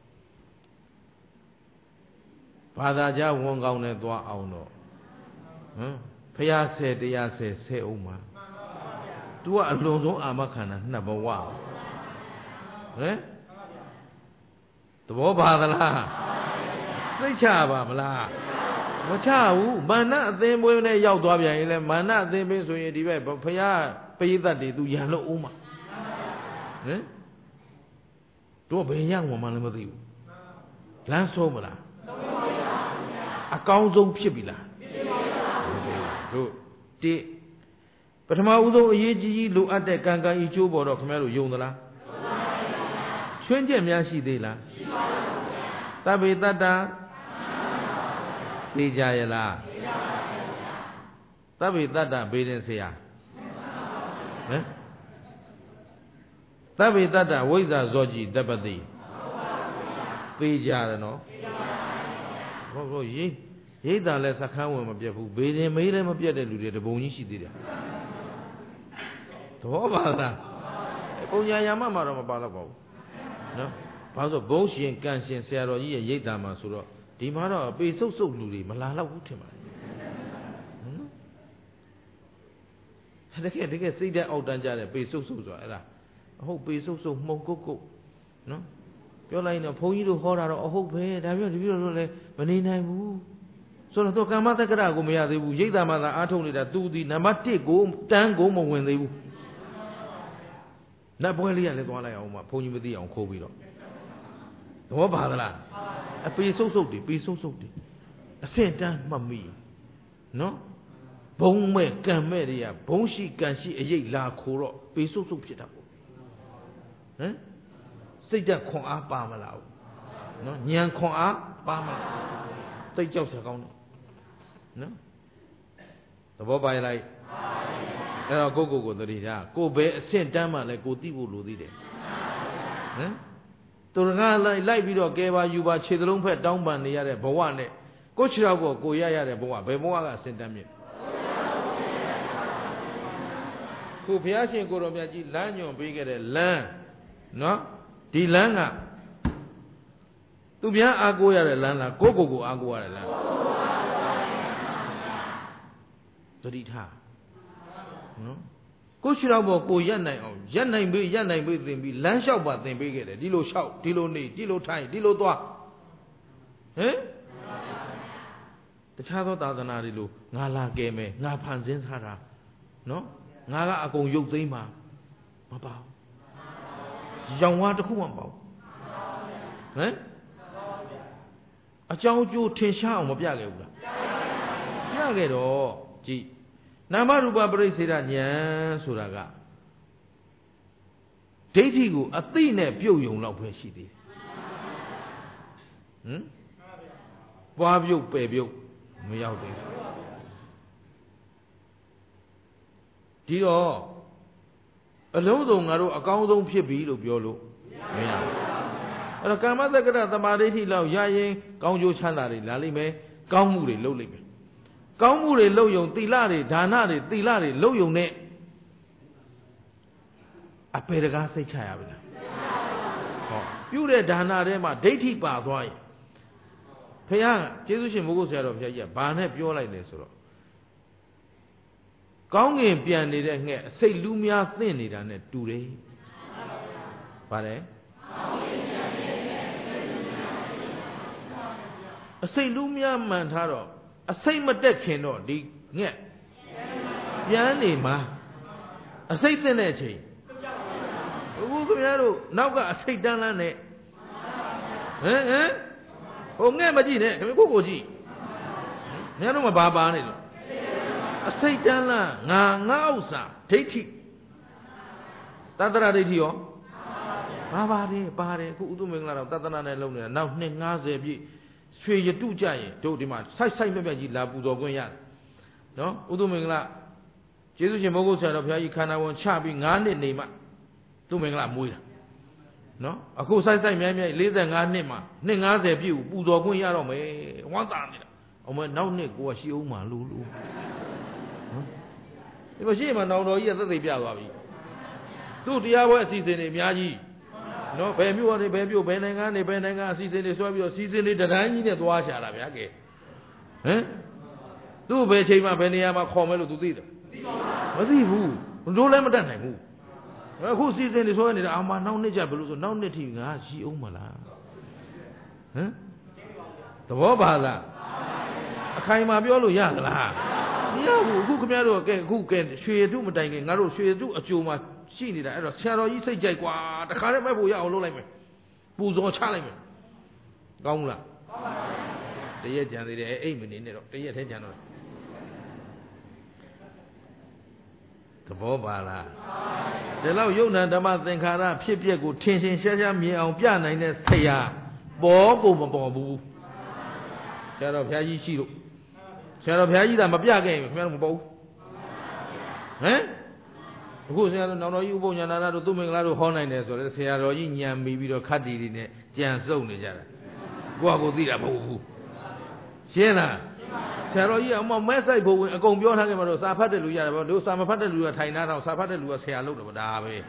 [SPEAKER 1] ဘာသာကြဝန်ကောင်းနဲ့သွားအောင်တော့ဟမ်ဖရာဆယ်တရားဆယ်ဆယ်အောင်မှာသူကအလွန်ဆုံးအာမခန္ဓာနှစ်ဘဝဟမ်သဘောပါသလားသိချပါမလားမချဘူးမာနအသင်းပွဲနဲ့ရောက်သွားပြန်ရင်လဲမာနအသင်းပင်ဆိုရင်ဒီဘက်ဖရာပရိသတ်တွေသူရန်လို့အောင်မှာဟမ်တို့ဘယ်ရမှမလည်းမသိဘူးလမ်းဆုံးမလားအကောင်းဆုံးဖြစ်ပြီလားတို့တိပထမဦးဆုံးအရေးကြီးကြီးလိုအပ်တဲ့ကံကံဤကျိုးပေါ်တော့ခင်ဗျားတို့ယုံသလားချွင်းချက်များရှိသေးလားရှိပါဘူးဗျာသဗ္ဗေတ္တသိကြရလားသိကြပါဗျာသဗ္ဗေတ္တဘေးရင်ဆရာဟမ်သဗ္ဗေတ္တဝိဇ္ဇာဇောจิตပတိသိကြတယ်နော်ဟုတ်ဟုတ်ရိတ်ရိတ်တာလဲစခန်းဝင်မပြတ်ဘူးဘေးရင်မေးလည်းမပြတ်တဲ့လူတွေတပုံကြီးရှိသေးတယ်သဘောပါလားပုံညာယာမမှာတော့မပါတော့ပါဘူးနော်ဘာလို့ဘုံရှင်ကံရှင်ဆရာတော်ကြီးရဲ့ရိတ်တာမှာဆိုတော့ဒီမှာတော့ပေဆုပ်ဆုပ်လူတွေမလာတော့ဘူးထင်ပါတယ်ဟမ်တကယ်တကယ်စိတ်ဓာတ်အောက်တန်းကြတဲ့ပေဆုပ်ဆုပ်ဆိုတာအဲ့ဒါအဟုတ်ပေဆုပ်ဆုပ်မှုန်ကုတ်ကုတ်နော်ပြောလိုက်တော့ဘုန်းကြီးတို့ဟောတာတော့အဟုတ်ပဲဒါပြောဒီလိုတော့လည်းမနေနိုင်ဘူးဆိုတော့သူကမ္မတက္ကရကိုမရသေးဘူးရိတ်တာမှသာအားထုတ်နေတာသူဒီနံပါတ်တစ်ကိုတန်းကိုမဝင်သေးဘူးနတ်ပွဲလေးကလည်းသွားလိုက်အောင်မှဘုန်းကြီးမသိအောင်ခိုးပြီးတော့သဘောပါသလားအပေဆုပ်ဆုပ်တွေပေဆုပ်ဆုပ်တွေအဆင့်တန်းမှတ်မိနော်ဘုံမဲ့ကံမဲ့တွေကဘုံရှိကံရှိအရေးလာခိုးတော့ပေဆုပ်ဆုပ်ဖြစ်တာပေါ့ဟမ်စိတ်ဓာတ်ခွန်အားပါမလားဘူးနော်ဉာဏ်ခွန်အားပါမလားသိကြောက်စရာကောင်းတယ်နော်သဘောပါရဲ့လိုက်အဲ့တော့ကိုကိုကိုသတိထားကိုဘယ်အဆင့်တန်းမှလဲကိုသိဖို့လိုသေးတယ်ဟမ်သူကလိုက်လိုက်ပြီးတော့ကဲပါယူပါခြေသလုံးဖက်တောင်းပန်နေရတဲ့ဘဝနဲ့ကိုခြေထောက်ကိုကိုရရတဲ့ဘဝဘယ်ဘဝကအဆင့်တန်းမြင့်ကိုဘုရားရှင်ကိုတော်မြတ်ကြီးလမ်းညွန်ပေးခဲ့တဲ့လမ်းနော်ဒီလမ်းကသူဗျာအားကိုးရတဲ့လမ်းလားကိုကိုကိုအားကိုးရတဲ့လမ်းသတိထားနော်ကိုရှိတော့ဘောကိုရက်နိုင်အောင်ရက်နိုင်ပြီရက်နိုင်ပြီသင်ပြီးလမ်းလျှောက်ပါသင်ပေးခဲ့တယ်ဒီလိုလျှောက်ဒီလိုနေဒီလိုထိုင်ဒီလိုသွားဟင်တခြားသောသာသနာတွေလိုငါလာကဲမယ်ငါဖန်ဆင်းထားတာနော်ငါကအကုန်ရုပ်သိမ်းမှာမပါဘူးရောင်ဝါတစ်ခုမှမပါဘူးဟမ်အကြောင်းကျိုးထင်ရှားအောင်မပြခဲ့ဘူးလားပြခဲ့တော့ကြည်နာမရူပပရိစ္ဆေဒဉာဏ်ဆိုတာကဒိဋ္ဌိကိုအသိနဲ့ပြုတ်ယုံလောက်ပဲရှိသေးတယ်ဟမ်ပွားပြုတ်ပယ်ပြုတ်မရောက်သေးဘူးဒီတော့အလုံးစုံငါတို့အကောင်းဆုံးဖြစ်ပြီလို့ပြောလို့မရဘူးအဲ့တော့ကာမတက္ကရသမာဓိဋ္ဌိလောက်ရရင်ကောင်းကျိုးချမ်းသာတွေလာလိမ့်မယ်ကောင်းမှုတွေလုပ်လိမ့်မယ်ကောင်းမှုတွေလုပ်ယုံသီလတွေဒါနတွေသီလတွေလုပ်ယုံနဲ့အပေတကားစိတ်ချရပြီလားဟောပြုတဲ့ဒါနထဲမှာဒိဋ္ဌိပါသွားရင်ဘုရားကျေးဇူးရှင်မိုးကုတ်ဆရာတော်ဘုရားကြီးကဘာနဲ့ပြောလိုက်လဲဆိုတော့ကောင်းငင်ပြန်နေတဲ့ငှက်အစိတ်လူးများသင့်နေတာနဲ့တူတယ်ဗါတယ်အစိတ်လူးများမှန်ထားတော့အစိတ်မတက်ခင်တော့ဒီငှက်ပြန်နေမှာအစိတ်သင့်တဲ့အချိန် Who come here? Now got a sit down on it. Eh? Eh? Oh, never did it. Go go, G. Never my baba on it. A sit down, now, sir. Take it. Tatara did you? Baba, Bari, who do make out of Tatana alone. Now, Nazi be. Swear you do giant, do demand. Such time maybe Labu or going out. No, Udumingla. Jesus Mogo said of you can I want chapping on the name. Dumingla Muya. No, of course I say, maybe later than Anima. Ninga the view, Budo going out of me. One time. Oh, my now Nick was you, my Lulu. It was him and no years that they be out of you. Do the hour season in Yaji. No, baby, what a baby, Benanga, the Benanga season is of your season in the nine years to wash out of Yaki. Eh? Do be Chima Beniama Comelo to do. Was he who? Do Lamadan who? Who season is one in Ama now nature below, now native, she umala. Eh? The Wabala. A Kaima Biolo Yala. Who come out again? Who can she do my dining? I don't she do a Juma. She did a shadow. You say, Jaguar, the car, my boy, all over me. Who's all challenge me? Gongla. The yet, the aim in it, the yet, the Bobala. The low Yona, the mother, and Kara, Pipia, go changing Shasha, me on piano in the Saya. Bobo, Bobo. Shadow of Yaji Shiro. Shadow of Yaji, I'm a Pia game, Melbow. Eh? Who said, no, you won't another doing a lot of honest, or let's say, I don't yam maybe or cut it in a Jan Zone. Go go the Abu. Siena. Saroya, my message, go beyond Hagamas, Sapataluya, those some Pataluya, Taina, Sapataluya, say hello to Davi.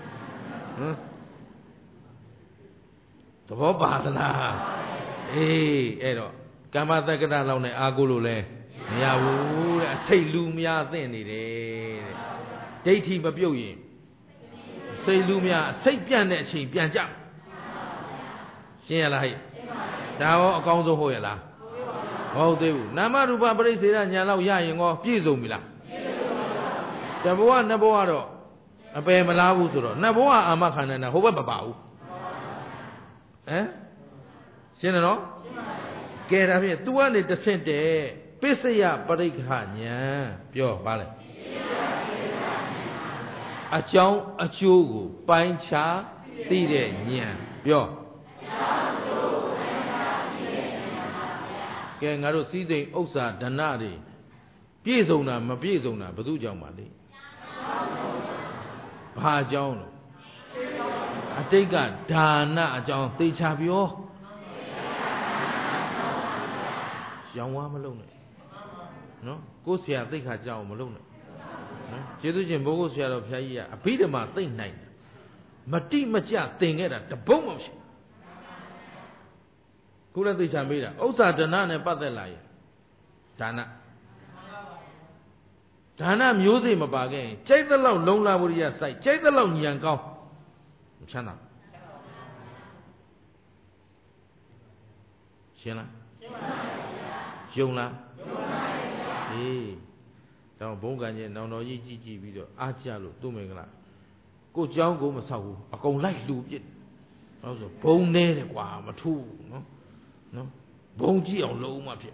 [SPEAKER 1] The Bobana. Eh, Edo. Gamata Gadalone, Agulule. Yawu, say Lumia, then it. Dating Babuy. Say Lumia, say Pianet, Pianja. Siena. Thou accounts of Hoyla. Oh, they will. Namaruba Brasilia, Yellow Yang or Pizumila. Naboa, Naboado. A bay Malauzuro. Naboa, Amakan and a Hobabau. Eh? Siena? Get up here. Two hundred the same day. Pisia, Barikanya. Pure ballet. A chow, a chugu, pine cha, tide, yan. Pure. Gangaro season Osa Danadi. Piezona, Mapiezona, Baduja Madi. Pajon. I take a Dana, John, they chabio. Young one alone. No, go see a think I John Malone. Jedujan Bogos of Yaya, a Peterma thing nine. Mati Macha thing at the bone of ship. Kula the Chamira, Osa Dana and Padelai. Dana. Dana museum about again. Check the low, long laboria side. Check the long young cow. Chana. Shana. Jona. Eh. Now, Bongan, no, no, G G video. Achialo, Dumingla. Go John go Masau. I go like do it. Also, Bone nail, Guam, two, no? No? Bonji on low map.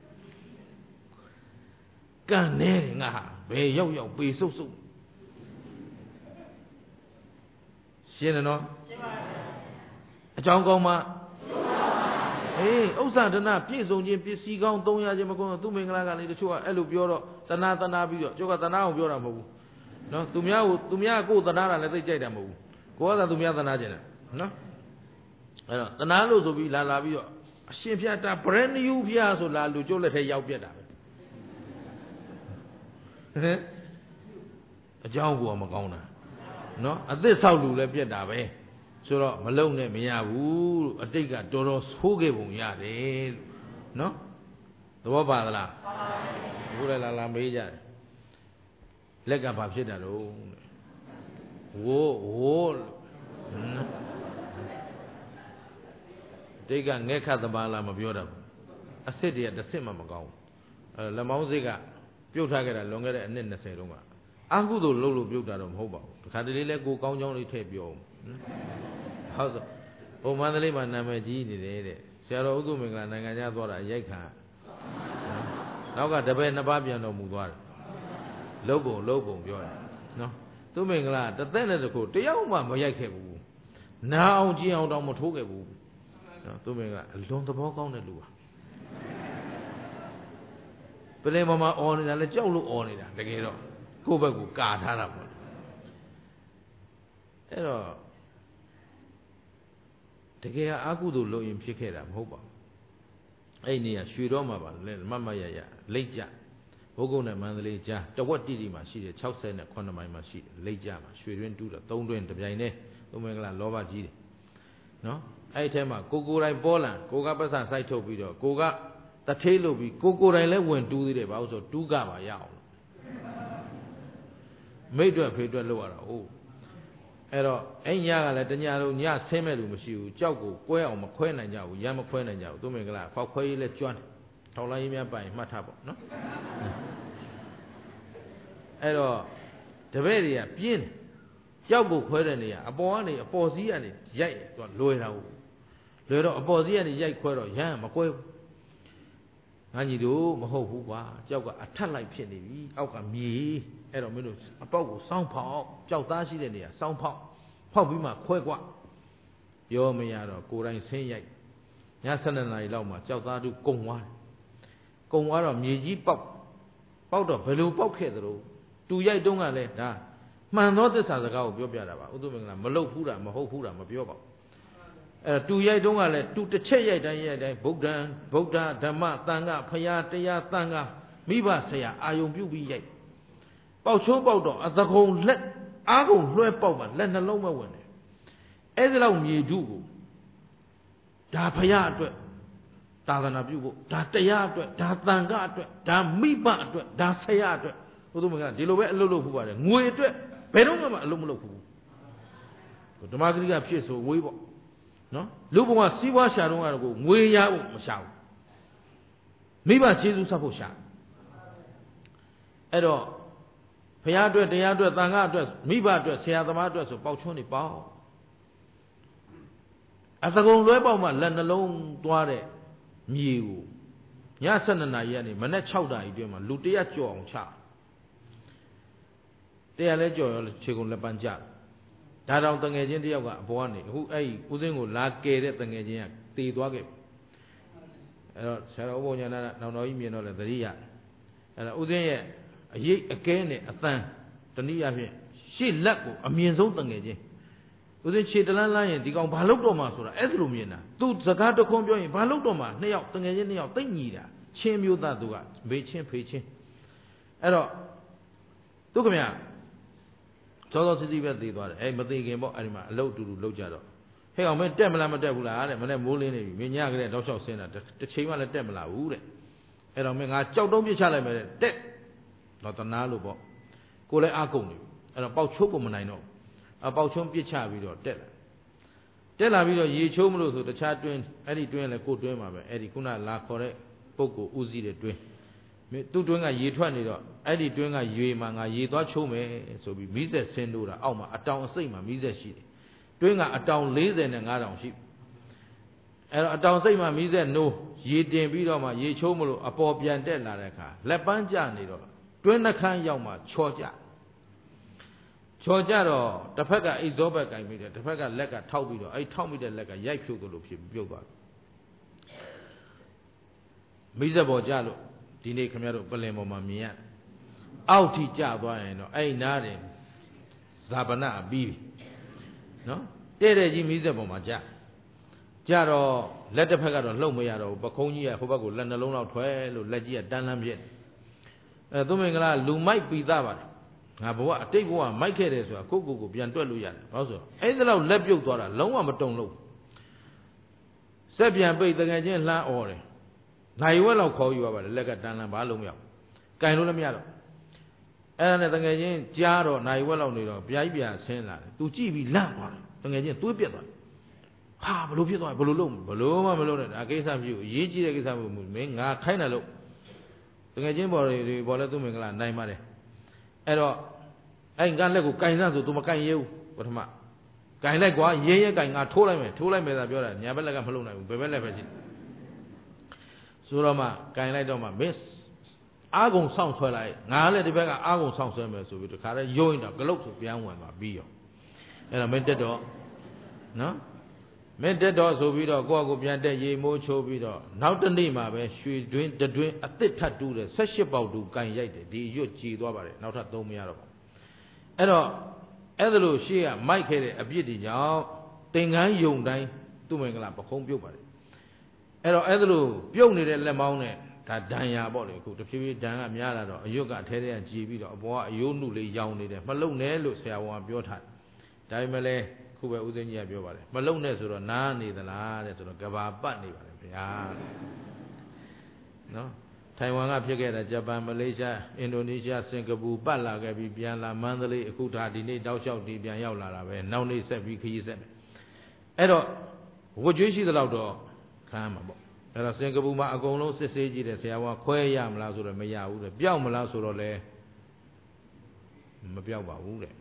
[SPEAKER 1] Gan nail, ah, be yo yo, be so so. Shin no? A John Goma. Eh, Osa Dana, please don't you be see gone, don't ya, Jamago, Dumingla, and the two are Elubio, Dana Dana Bio, Joga Dana Bioramu. No, Tumia, Tumia go Dana, let the Jadamu. Go other Tumia than Ajana. No? The Nalos will be La Lavio. Shimpiata, brand new Piazzo La Lujo, let her yell better. A John Guamagona. No, at this how do let get away. So Malone, Miawu, a digger, Doros, who gave him Yade. No? The Wabala. Ula la Meja. Lega Papsida. Whoa, whoa. They got Neka the Bala Mabioda. A city at the Simamago. La Mauziga, Putaga, longer and then the Seruma. အာကုသို့လုပ်လို့ပြုတ်တာတော့မဟုတ်ပါဘူးတခါတလေလဲကိုကောင်းကြောင်းလေးထည့်ပြောဟုတ်ဆိုဘုံမန္တလေးမှာနာမည်ကြီးနေတယ်တဲ့ဆရာတော်ဥက္ကုမင်္ဂလာနိုင်ငံခြားသွားတာရိုက်ခံနောက်ကတပည့်နှစ်ပါးပြန်တော်မူသွားတယ်လုတ်ပုံလုတ်ပုံပြောတယ်နော်သူမင်္ဂလာတသက်နဲ့တခုတယောက်မှမရိုက်ခဲ့ဘူးနာအောင်ကြည့်အောင်တော့မထိုးခဲ့ဘူးနော်သူမင်္ဂလာအလွန်သဘောကောင်းတဲ့လူပါပလင်ပေါ်မှာអော်နေတာလဲကြောက်လို့អော်နေတာတကယ်တော့ကိုယ့်ဘက်ကိုကာထားတာပေါ့အဲ့တော့တကယ်အာကုသို့လုပ်ရင်ဖြစ်ခဲ့တာမဟုတ်ပါဘူးအဲ့ဒီနေရာရွှေတော်မှာပါလဲမမရရလိတ်ကြဘုတ်ကုန်းနဲ့မန္တလေးကြားတဝက်တိတိမှာရှိတယ်၆၀နဲ့ခုနှစ်မိုင်မှာရှိတယ်လိတ်ကြမှာရွှေတွင်းတူးတော့သုံးတွင်းတစ်ပြိုင်တည်းသုံးမင်္ဂလာလောဘကြီးတယ်နော်အဲ့ဒီထဲမှာကိုကိုတိုင်းပေါ်လန်ကိုကပတ်စံစိုက်ထုတ်ပြီးတော့ကိုကတထေးလုပ်ပြီးကိုကိုတိုင်းလဲဝင်တူးသေးတယ်ဘာလို့ဆိုတူးကပါရအောင်မိတ်တွက်ဖေးတွက်လောက်ရတာဟုတ်အဲ့တော့အဲ့ညကလည်းတညလုံးညဆင်းမဲ့လူမရှိဘူးကြောက်ကိုကွဲအောင်မခွဲနိုင်ကြဘူးရမ်းမခွဲနိုင်ကြဘူးသူမင်္ဂလာဖောက်ခွဲရေးလဲကျွမ်းတယ်ထောက်လိုက်ရေးများပိုင်မှတ်ထားပေါ့နော်အဲ့တော့တပည့်တွေကပြင်းကြောက်ကိုခွဲတဲ့နေရာအပေါ်ကနေအပေါ်စီးကနေရိုက်သူကလွယ်တာဟုတ်လွယ်တော့အပေါ်စီးကနေရိုက်ခွဲတော့ရမ်းမကွဲဘူးငါညီတို့မဟုတ်ဘူးကွာကြောက်ကအထက်လိုက်ဖြစ်နေပြီအောက်ကမြေအဲ့တော့မင်းတို့အပေါက်ကိုစောင်းဖောက်ကြောက်သားရှိတဲ့နေရာစောင်းဖောက်ဖောက်ပြီးမှခွဲကွပြောမရတော့ကိုယ်တိုင်ဆင်းရိုက်ညဆယ်နှစ်နာရီလောက်မှကြောက်သားတို့ကုံသွားတယ်ကုံသွားတော့မြေကြီးပေါက်ပေါက်တော့ဘယ်လိုပေါက်ခဲ့သလဲတူရိုက်တုံးကလည်းဒါမှန်သောသစ္စာစကားကိုပြောပြတာပါဥဒ္ဓမင်္ဂလာမလုတ်ဘူးတာမဟုတ်ဘူးတာမပြောပါဘူးအဲတူရိုက်တုံးကလည်းတူတစ်ချက်ရိုက်တိုင်းရိုက်တိုင်းဗုဒ္ဓံဗုဒ္ဓဓမ္မသံဃာဖရာတရားသံဃာမိဘဆရာအာယုံပြုပြီးရိုက်ပေါက်ချိုးပေါက်တော့အသကုံလက်အားကုန်လွှဲပေါက်မှလက်နှလုံးမဝင်တယ်အဲ့ဒီလောက်မြေထုကိုဒါဖရာအတွက်သာသနာပြုဖို့ဒါတရားအတွက်ဒါသံဃာအတွက်ဒါမိဘအတွက်ဒါဆရာအတွက်ဘုသူမကဒီလိုပဲအလုပ်လုပ်ဖို့ပါတယ်ငွေအတွက်ဘယ်တော့မှအလုပ်မလုပ်ဘူးဓမ္မဂရိကဖြစ်ဆိုဝေးပေါ့နော်လူဘဝစီးပွားရှာတော့ကတော့ငွေရဖို့မရှာဘူးမိဘကျေးဇူးဆက်ဖို့ရှာအဲ့တော့ဘုရားအတွက်တရားအတွက်သံဃာအတွက်မိဘအတွက်ဆရာသမားအတွက်ဆိုပေါက်ချွန်းနေပေါက်အသကုံလွဲပေါက်မှလက်နှလုံးသွားတဲ့မြေကိုညဆယ်နှစ်နာရီကနေမနက်၆နာရီအတွင်းမှာလူတရက်ကြော်အောင်ချတရားလဲကြော်ရောခြေကုန်လက်ပန်းကြဒါတောင်တငယ်ချင်းတယောက်ကအပေါ်ကနေအခုအဲ့ဒီဦးစင်းကိုလာကယ်တဲ့တငယ်ချင်းကတေသွားခဲ့အဲ့တော့ဆရာတော်ဥပုံညာနာနောင်တော်ကြီးမြင်တော့လေသတိရအဲ့တော့ဦးစင်းရဲ့အရေးအကဲနဲ့အသံတနည်းအားဖြင့်ရှေ့လက်ကိုအမြင်ဆုံးတငယ်ချင်းဦးစင်းခြေတလန်းလန်းရင်ဒီကောင်ဘာလုပ်တော့မှဆိုတာအဲ့ဒါလိုမြင်တာသူစကားတခွန်းပြောရင်ဘာလုပ်တော့မှနှစ်ယောက်တငယ်ချင်းနှစ်ယောက်သိမ့်ညီတာချင်းမျိုးသားသူကမေချင်းဖေချင်းအဲ့တော့သူခင်ဗျစောစောစီးစီးပဲသေးသွားတယ်အဲ့မသေးခင်ပေါ့အဲ့ဒီမှာအလုတ်တူတူလောက်ကြတော့ဟဲ့အောင်မင်းတက်မလားမတက်ဘူးလားတဲ့မနေ့မိုးလင်းနေပြီမင်းညကလေးတော့လျှောက်ဆင်းတာတစ်ချိန်မှလည်းတက်မလာဘူးတဲ့အဲ့တော့မင်းငါကြောက်တုံးပြစ်ချလိုက်မယ်တဲ့တက်တော့တနာလို့ပေါ့ကိုလည်းအကုန်နေပြီအဲ့တော့ပေါက်ချိုးကုန်မနိုင်တော့အပေါက်ချုံးပြစ်ချပြီးတော့တက်လာတက်လာပြီးတော့ရေချိုးမလို့ဆိုတခြားတွင်းအဲ့ဒီတွင်းလည်းကိုတွင်းမှာပဲအဲ့ဒီခုနလာခေါ်တဲ့ပုဂ္ဂိုလ်ဦးစီးတဲ့တွင်းသူ့တွင်းကရေထွက်နေတော့အဲ့ဒီတွင်းကရေမှာငါရေသွားချိုးမယ်ဆိုပြီးမိသက်ဆင်းလို့တာအောက်မှာအတောင်အစိမ့်မှာမိသက်ရှိတယ်တွင်းကအတောင်၄၀နဲ့၅တောင်ရှိအဲ့တော့အတောင်စိမ့်မှာမိသက်နိုးရေတင်ပြီးတော့မှရေချိုးမလို့အပေါ်ပြန်တက်လာတဲ့အခါလက်ပန်းကျနေတော့တွင်းနှခမ်းရောက်မှချော်ကြချော်ကြတော့တစ်ဖက်ကအိတ်ဇောဘက်ကင်မိတယ်တစ်ဖက်ကလက်ကထောက်ပြီးတော့အဲ့ထောက်မိတဲ့လက်ကရိုက်ဖြုတ်လို့ဖြစ်ပြုတ်သွားတယ်မိသက်ပေါ်ကြလို့ဒီနေ့ခင်ဗျားတို့ပလင်ပေါ်မှာမြင်ရအောက်ထိကျသွားရင်တော့အဲ့နားတယ်ဇာပနအပြီးနော်တဲ့တဲ့ကြီးမိသက်ပေါ်မှာကြကြတော့လက်တစ်ဖက်ကတော့လှုပ်မရတော့ဘူးပခုံးကြီးကဟိုဘက်ကိုလက်နှလုံးလောက်ထွဲလို့လက်ကြီးကတန်းလန်းပြည့်အဲသူမင်္ဂလာလူမိုက်ပြီးသားပါတယ်ငါဘဝအတိတ်ဘဝမိုက်ခဲ့တယ်ဆိုတာကိုကိုကိုပြန်တွက်လို့ရတယ်ဘာလို့ဆိုအဲ့ဒါလောက်လက်ပြုတ်သွားတာလုံးဝမတုံလို့စက်ပြန်ပိတ်တကယ်ချင်းလှမ်းអော်တယ်နိုင်ဝက်လောက်ခေါ်ယူရပါတယ်လက်ကတန်းလန်းဘာလို့မရဘူးကင်လို့လည်းမရတော့အဲ့ဒါနဲ့တကယ်ချင်းကြားတော့နိုင်ဝက်လောက်နေတော့ပြိုက်ပြဆင်းလာတယ်သူကြည့်ပြီးလန့်သွားတယ်တကယ်ချင်းသွေးပြက်သွားတယ်ဟာဘလို့ဖြစ်သွားဘလို့လုံးဘလို့မှမလုံးနဲ့ဒါကိစ္စမရှိဘူးအရေးကြီးတဲ့ကိစ္စမဟုတ်ဘူးမင်းငါခိုင်းတယ်လို့တကယ်ချင်းပေါ်တွေပေါ်လဲသူမင်္ဂလာနိုင်ပါတယ်အဲ့တော့အဲ့ငါလက်ကိုကင်စမ်းဆို तू မကင်ရဲဘူးပထမကင်လိုက်ကွာရဲရဲကင်ငါထိုးလိုက်မယ်ထိုးလိုက်မယ်သာပြောတာညာဘက်လက်ကမလုံနိုင်ဘူးဘယ်ဘက်လက်ပဲရှိဆိုတော့မှကင်လိုက်တော့မှမင်းအားကုန်ဆောင်ဆွဲလိုက်ငါလည်းဒီဘက်ကအားကုန်ဆောင်ဆွဲမယ်ဆိုပြီးတခါတည်းယိုးရင်တော့ဂလုတ်ဆိုပြန်ဝင်သွားပြီးရောအဲ့တော့မင်းတက်တော့နော်မင်းတက်တော့ဆိုပြီးတော့ကိုယ့်အကိုပြန်တက်ရေမိုးချိုးပြီးတော့နောက်တနေ့မှပဲရွှေတွင်းတတွင်းအသစ်ထပ်တူးတယ်ဆက်ရှစ်ပေါက်တူကင်ရိုက်တယ်ဒီရွတ်ကြည်သွားပါတယ်နောက်ထပ်သုံးမရတော့ပါအဲ့တော့အဲ့ဒါလို့ရှေ့ကမိုက်ခဲ့တဲ့အပြစ်တွေကြောင့်တင်ကန်းယုံတိုင်းသူ့မင်္ဂလာပခုံးပြုတ်ပါတယ်အဲ့တော့အဲ့ဒါလို့ပြုတ်နေတဲ့လက်မောင်းနဲ့ဒါဒဏ်ရာပေါ့လေအခုတဖြည်းဖြည်းဒဏ်ကများလာတော့အယွတ်ကအထဲထဲကကြည်ပြီးတော့အပေါ်ကအယိုးနုလေးရောင်နေတယ်မလုံနဲ့လို့ဆရာဝန်ကပြောထားဒါပေမဲ့လည်းခုပဲဦးသိန်းကြီးကပြောပါတယ်မလုံနဲ့ဆိုတော့နားနေသလားတဲ့ဆိုတော့ကဘာပတ်နေပါလေဗျာနော်ထိုင်ဝမ်ကဖြစ်ခဲ့တာဂျပန်မလေးရှားအင်ဒိုနီးရှားစင်ကာပူပတ်လာခဲ့ပြီးပြန်လာမန္တလေးအခုဒါဒီနေ့တောက်လျှောက်ဒီပြန်ရောက်လာတာပဲနောက်နေ့ဆက်ပြီးခရီးဆက်မယ်အဲ့တော့ဝတ်ကြွေးရှိသလောက်တော့ခံမှာပေါ့အဲ့တော့စင်ကာပူမှာအကုန်လုံးစစ်ဆေးကြည့်တယ်ဆရာကခွဲရမလားဆိုတော့မရဘူးတဲ့ပျောက်မလားဆိုတော့လည်းမပျောက်ပါဘူးတဲ့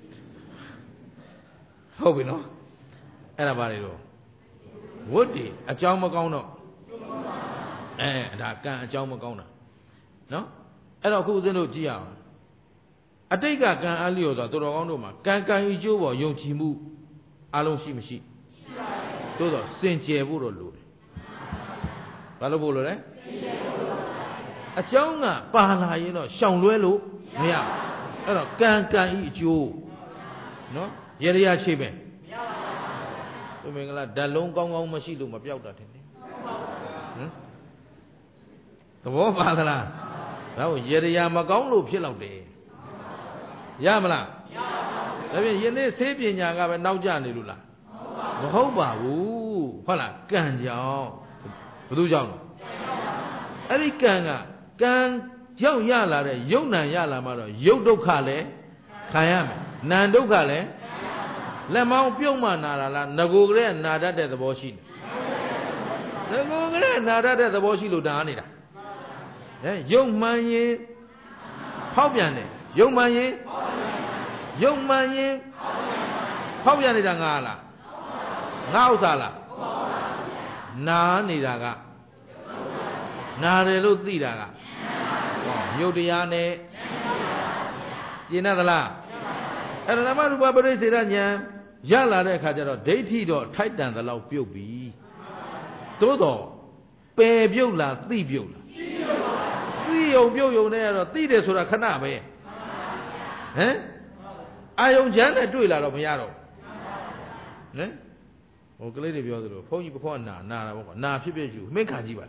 [SPEAKER 1] ဟုတ်ပြီနော်အဲ့ဒါပါလေတော့ဝတ်တီအကြောင်းမကောင်းတော့အဲဒါကံအကြောင်းမကောင်းတာနော်အဲ့တော့အခုဦးဇင်းတို့ကြည့်ရအောင်အတိတ်ကကံအားလျော်ဆိုတော်တော်ကောင်းတို့မှာကံကံဤကျိုးပေါ်ယုံကြည်မှုအလုံးရှိမရှိရှိပါတယ်သို့တော့စင်ကြယ်ဖို့တော့လိုတယ်ဘာလို့ဖို့လိုလဲအကြောင်းကပါလာရင်တော့ရှောင်လွဲလို့မရအဲ့တော့ကံကံဤအကျိုးနော်ရေရရရှိပဲမရပါဘူးသူမင်္ဂလာဓာတ်လုံးကောင်းကောင်းမရှိလို့မပြောက်တာထင်တယ်ဟမ်သဘောပါသလားဒါကိုရေရရမကောင်းလို့ဖြစ်တော့တယ်ရမလားမရပါဘူးဒါဖြင့်ယနေ့ဆေးပညာကပဲနောက်ကျနေလို့လားမဟုတ်ပါဘူးဟုတ်လားကံကြောင့်ဘယ်သူကြောင့်လဲအဲ့ဒီကံကကံကြောင့်ရလာတဲ့ယုံ nant ရလာမှတော့ယုတ်ဒုက္ခလည်းခံရမယ်နံဒုက္ခလည်းလက်မောင်းပြုတ်မှနာလာလားငကိုကလေးနာတတ်တဲ့သဘောရှိတယ်ငကိုကလေးနာတတ်တဲ့သဘောရှိလို့ဒါနေတာဟဲ့ယုံမှန်ရင်ဖောက်ပြန်တယ်ယုံမှန်ရင်ယုံမှန်ရင်ဖောက်ပြန်နေတာငါလားငါဥစ္စာလားနာနေတာကနာတယ်လို့သိတာကယုတ်တရားနဲ့ကျင်သလားအဲ့ဒါဓမ္မရူပပရိစ္ဆေဒဉာဏ်ရလာတဲ့အခါကျတော့ဒိဋ္ဌိတော့ထိုက်တန်သလောက်ပြုတ်ပြီသို့တော့ပယ်ပြုတ်လားသိပြုတ်လားသိယုံပြုတ်ယုံနဲ့ကတော့သိတယ်ဆိုတာခဏပဲဟမ်အာယုံချမ်းနဲ့တွေ့လာတော့မရတော့ဟမ်ဟိုကလေးတွေပြောသလိုဘုန်းကြီးပဖောနာနာတာပေါ့ကွာနာဖြစ်ဖြစ်ယူမင်းခံကြည့်ပါ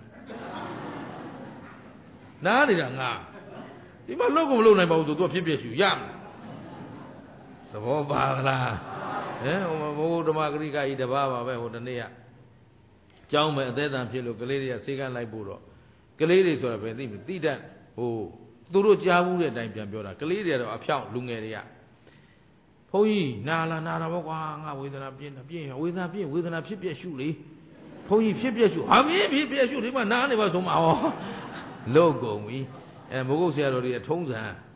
[SPEAKER 1] နားနေတာငါဒီမှာလုတ်ကိုမလုတ်နိုင်ပါဘူးဆိုသူကဖြစ်ဖြစ်ယူရမယ်သဘောပါလားဟမ်ဟိုဘုဒ္ဓမဂရိကကြီးတပါးပါပဲဟိုတနေ့ကကျောင်းပဲအသေးတန်ဖြစ်လို့ကလေးတွေကစေကန်းလိုက်ဖို့တော့ကလေးတွေဆိုတာပဲသိပြီတိတတ်ဟိုသူတို့ကြားဘူးတဲ့အတိုင်းပြန်ပြောတာကလေးတွေကတော့အဖြောင့်လူငယ်တွေကဘုန်းကြီးနာလာနာတာပေါ့ကွာငါဝေဒနာပြင်းတာပြင်းဝေဒနာပြင်းဝေဒနာဖြစ်ပြက်ရှုလေဘုန်းကြီးဖြစ်ပြက်ရှုဟာမင်းဖြစ်ပြက်ရှုဒီမှာနားနေပါဆုံးမဟောလို့ကုန်ပြီအဲမိုးကုတ်ဆရာတော်တွေထုံးစံ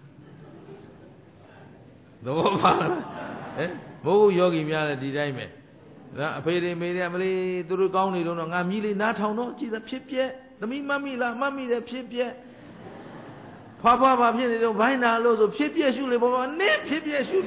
[SPEAKER 1] သဘောပါလားဟဲ့မိုးကုတ်ယောဂီများလည်းဒီတိုင်းပဲဒါအဖေတွေမေတွေမလေးသူတို့ကောင်းနေတော့ငါမြည်လေးနားထောင်တော့ကြည်သဖြစ်ပြက်သမီးမတ်မိလားမတ်မိတယ်ဖြစ်ပြက်ဖွားဖွားပါဖြစ်နေတော့ဘိုင်းနာလို့ဆိုဖြစ်ပြက်ရှုလေဘောနင်းဖြစ်ပြက်ရှု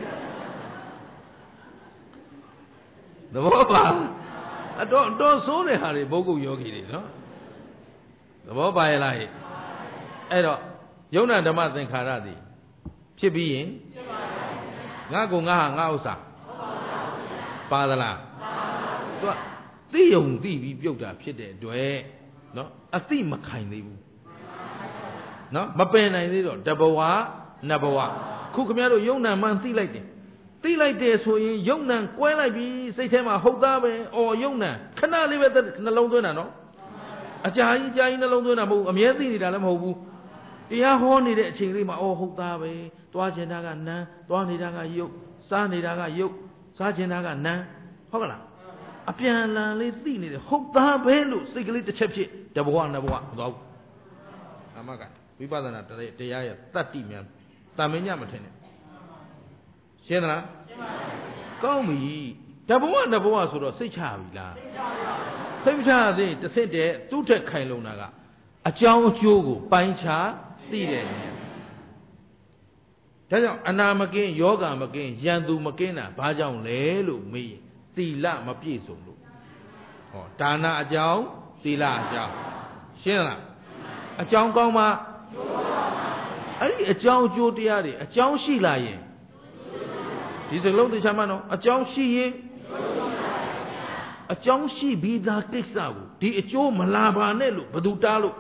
[SPEAKER 1] သဘောပါအတော့တော့ဆိုးတဲ့ဟာတွေဘုဂုတ်ယောဂီတွေနော်သဘောပါရဲ့လားဟဲ့အဲ့တော့ယုံနာဓမ္မသင်္ခါရသည်ဖြစ်ပြီးရင်ဖြစ်ပါဘူးငါကငါဟာငါဥစ္စာပါသလားသူကသိယုံသိပြီးပြုတ်တာဖြစ်တဲ့အတွက်နော်အသိမခိုင်သေးဘူးနော်မပင်နိုင်သေးတော့တဘဝနဘဝခုခင်ဗျားတို့ယုံနာမှန်သိလိုက်တယ်သိလိုက်တယ်ဆိုရင်ယုံ nant ကွဲလိုက်ပြီစိတ်ထဲမှာဟုတ်သားပဲအော်ယုံ nant ခဏလေးပဲနှလုံးသွင်းတာနော်အကြာကြီးကြာကြီးနှလုံးသွင်းတာမဟုတ်ဘူးအမြဲသိနေတာလည်းမဟုတ်ဘူးတရားဟောနေတဲ့အချိန်လေးမှာအော်ဟုတ်သားပဲသွားကျင်တာကနန်းသွားနေတာကယုတ်စားနေတာကယုတ်စားကျင်တာကနန်းဟုတ်ကလားအပြန်အလှန်လေးသိနေတယ်ဟုတ်သားပဲလို့စိတ်ကလေးတစ်ချက်ဖြစ်တဘဝနှစ်ဘဝမသွားဘူးအမကဝိပဿနာတရားရဲ့တတ္တိမြန်တာမင်းညမထင်နဲ့ရှင်းသလားကောင်းပြီတဘဝတဘဝဆိုတော့စိတ်ချပြီလားစိတ်မချသေးတစ်စစ်တည်းသူ့ထက်ခိုင်လုံတာကအကြောင်းအကျိုးကိုပိုင်းခြားသိတဲ့ဉာဏ်ဒါကြောင့်အနာမကင်းယောဂမကင်းယံသူမကင်းတာဘာကြောင့်လဲလို့မေးရင်သီလမပြည့်စုံလို့ဟောဒါနအကြောင်းသီလအကြောင်းရှင်းလားအကြောင်းကောင်းမှအဲ့ဒီအကြောင်းအကျိုးတရားတွေအကြောင်းရှိလာရင်ဒီစလုံးသိချမှနော်အကြောင်းရှိရင်အကြောင်းရှိပြီးသားကိစ္စကိုဒီအကျိုးမလာပါနဲ့လို့ဘယ်သူတားလို့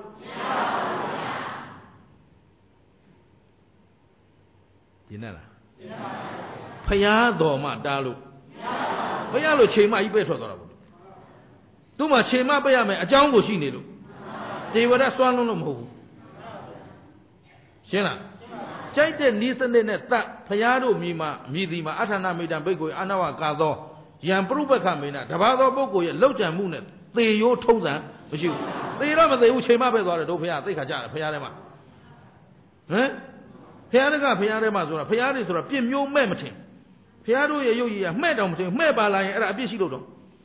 [SPEAKER 1] ဒီနဲ့လားဖယားတော်မှတားလို့ဖယားလို့ချိန်မကြီးပဲ့ထွက်သွားတာပေါ့သူ့မှာချိန်မပဲ့ရမယ်အကြောင်းကိုရှိနေလို့ဒေဝရစွမ်းလုံးလို့မဟုတ်ဘူးရှင်းလားကြိုက်တဲ့ဤစနစ်နဲ့တတ်ဖယားတို့မိမှာမိဒီမှာအထာဏမိတံဘိက္ခုအာနဝကာသောယံပရုပက္ခမေနတဘာသောပုဂ္ဂိုလ်ရဲ့လောက်ကြံမှုနဲ့သေရိုးထုံးစံမရှိဘူးသေတော့မသေဘူးချိန်မပဲ့သွားတယ်တို့ဖယားသိခါကြတယ်ဖယားထဲမှာဟမ်ဖယားတကဖယားထဲမှာဆိုတာဖယားတွေဆိုတာပြစ်မျိုးမဲ့မထင်ဖယားတို့ရဲ့ရုပ်ရည်ကမှဲ့တော့မထင်မှဲ့ပါလာရင်အဲ့ဒါအပြစ်ရှိလို့တော့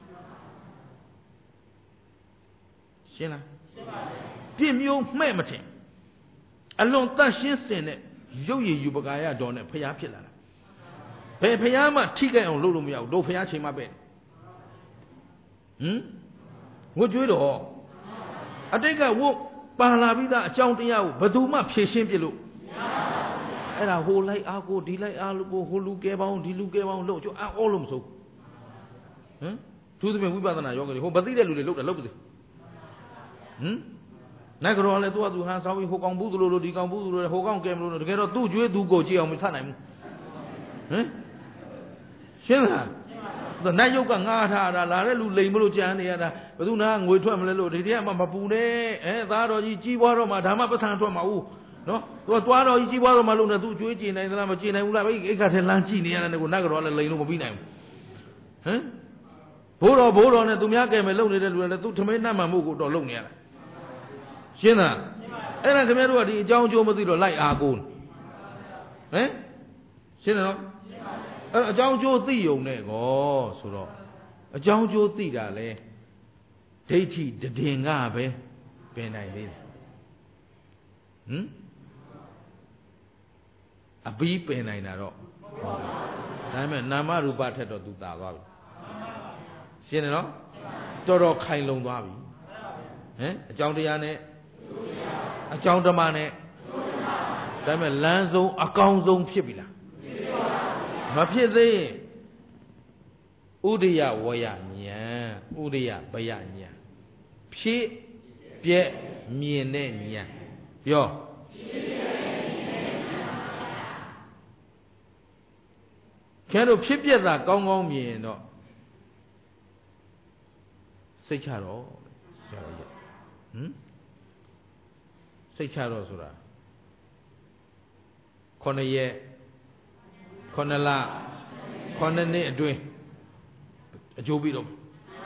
[SPEAKER 1] ရှင်းလားရှင်းပါပြီပြစ်မျိုးမှဲ့မထင်အလွန်တန့်ရှင်းစင်တဲ့ရုပ်ရည်ယူပကာယတော်နဲ့ဖျားဖြစ်လာတာဘယ်ဖျားမှထိခိုက်အောင်လုပ်လို့မရဘူးတို့ဖျားချိန်မှပဲဟမ်ဝတ်ကြွေးတော့အတိတ်ကဝတ်ပါလာပြီးသားအကြောင်းတရားကိုဘယ်သူမှဖြေရှင်းပြလို့အဲ့ဒါဟိုလိုက်အားကိုဒီလိုက်အားလို့ကိုဟိုလူကဲပေါင်းဒီလူကဲပေါင်းလို့ကျအောလို့မစိုးဟမ်သူသဖြင့်ဝိပဿနာယောဂတွေဟိုမသိတဲ့လူတွေလုပ်တယ်လုပ်ပါစေဟမ်နိုင်ကြောလည်းသူကသူဟန်ဆောင်ပြီးဟိုကောင်ဘူးသူလို့ဒီကောင်ဘူးသူလို့ဟိုကောင်ကဲမလို့တကယ်တော့သူ့ကျွေးသူ့ကိုကြည့်အောင်မဆက်နိုင်ဘူးဟမ်ရှင်းလားသူနိုင်ရုပ်ကငားထားတာလာတဲ့လူလိမ်မလို့ကြမ်းနေရတာဘယ်သူနာငွေထွက်မလဲလို့ဒီတည်းကမှမပူနဲ့အဲသားတော်ကြီးကြီးပွားတော့မှဒါမှပတ်စံထွက်မှာဦးနော်သူကသွားတော်ကြီးကြီးပွားတော့မှလို့နဲ့သူ့ကျွေးကြည်နိုင်သလားမကြည်နိုင်ဘူးလားဘယ်အိတ်ခါထဲလမ်းကြည့်နေရတဲ့ကိုနိုင်ကြောလည်းလိမ်လို့မပြီးနိုင်ဘူးဟမ်ဘိုးတော်ဘိုးတော်နဲ့သူများကဲမယ်လုံနေတဲ့လူတွေလည်းသူ့ထမင်းနှမ်းမှမို့ကိုတော့လုံနေရတာရှင်းလားအဲ့ဒါခင်ဗျားတို့ကဒီအကြောင်းအကျိုးမသိတော့လိုက်အားကိုးဟမ်ရှင်းတယ်နော်အဲ့အကြောင်းအကျိုးသိုံနဲ့ကောဆိုတော့အကြောင်းအကျိုးသိတာလဲဒိဋ္ဌိတည်ငါပဲပင်နိုင်သေးတယ်ဟမ်အဘိပင်နိုင်တာတော့ဒါပေမဲ့နာမရူပထက်တော့သူသာသွားပြီရှင်းတယ်နော်တော်တော်ခိုင်လုံသွားပြီဟမ်အကြောင်းတရားနဲ့အကြောင်းဓမ္မနဲ့ဒါပေမဲ့လမ်းဆုံးအကောင်းဆုံးဖြစ်ပြီလားမဖြစ်သေးရင်ဥဒိယဝယဉာဏ်ဥဒိယဘယဉာဏ်ဖြစ်ပြက်မြင်တဲ့ဉာဏ်ပြောခဲတို့ဖြစ်ပြက်တာကောင်းကောင်းမြင်ရင်တော့စိတ်ချတော့ဆရာကြီးဟမ်စိတ်ချတော့ဆိုတာခုနှစ်ရက်ခုနှစ်လခုနှစ်နှစ်အတွင်းအကျိုးပြီးတော့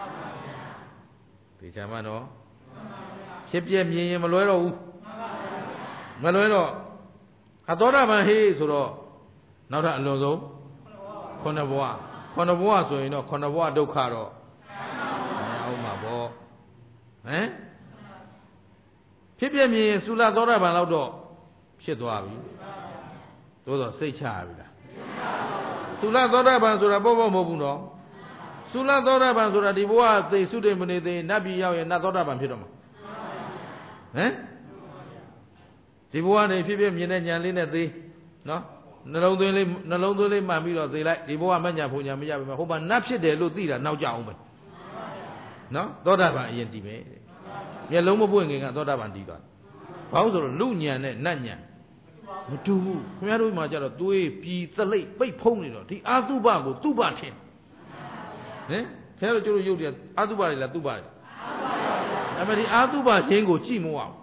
[SPEAKER 1] ဒီချာမတော့ဖြစ်ပြမြင်ရင်မလွဲတော့ဘူးမလွဲတော့အသောတာပန်ဟေးဆိုတော့နောက်ထပ်အလွန်ဆုံးခုနှစ်ဘဝခုနှစ်ဘဝဆိုရင်တော့ခုနှစ်ဘဝဒုက္ခတော့အောင်မှာပေါ့ဟမ်ဖြစ်ပြမြင်သုလသောတာပန်လောက်တော့ဖြစ်သွားပြီသို့တော့စိတ်ချရပြီလားသုလသောတာပန်ဆိုတာပေါ့ပေါ့မဟုတ်ဘူးနော်သုလသောတာပန်ဆိုတာဒီဘဝသိစုတိမနေသေးနတ်ပြည်ရောက်ရင်နတ်သောတာပန်ဖြစ်တော့မှာဟမ်ဒီဘဝနေဖြစ်ဖြစ်မြင်တဲ့ဉာဏ်လေးနဲ့သေးနော်နှလုံးသွင်းလေးနှလုံးသွင်းလေးမှန်ပြီးတော့သေးလိုက်ဒီဘဝမညာဖုန်ညာမရပါဘူးဟိုမှာနတ်ဖြစ်တယ်လို့သိတာနောက်ကြအောင်ပဲနော်သောတာပန်အရင်တည်ပဲမျက်လုံးမပွင့်ခင်ကသောတာပန်တည်သွားဘာလို့ဆိုတော့လူညံနဲ့နတ်ညံမတူဘူးခင်ဗျားတို့မှကြတော့သွေးပြည်သလိပ်ပိတ်ဖုံးနေတော့ဒီအာသုဘကိုသူ့ဘထင်ဟင်ခင်ဗျားတို့ကျိုးတို့ရုပ်တယ်အာသုဘတွေလားသူ့ဘတွေအဲ့မဒီအာသုဘချင်းကိုကြည့်မအောင်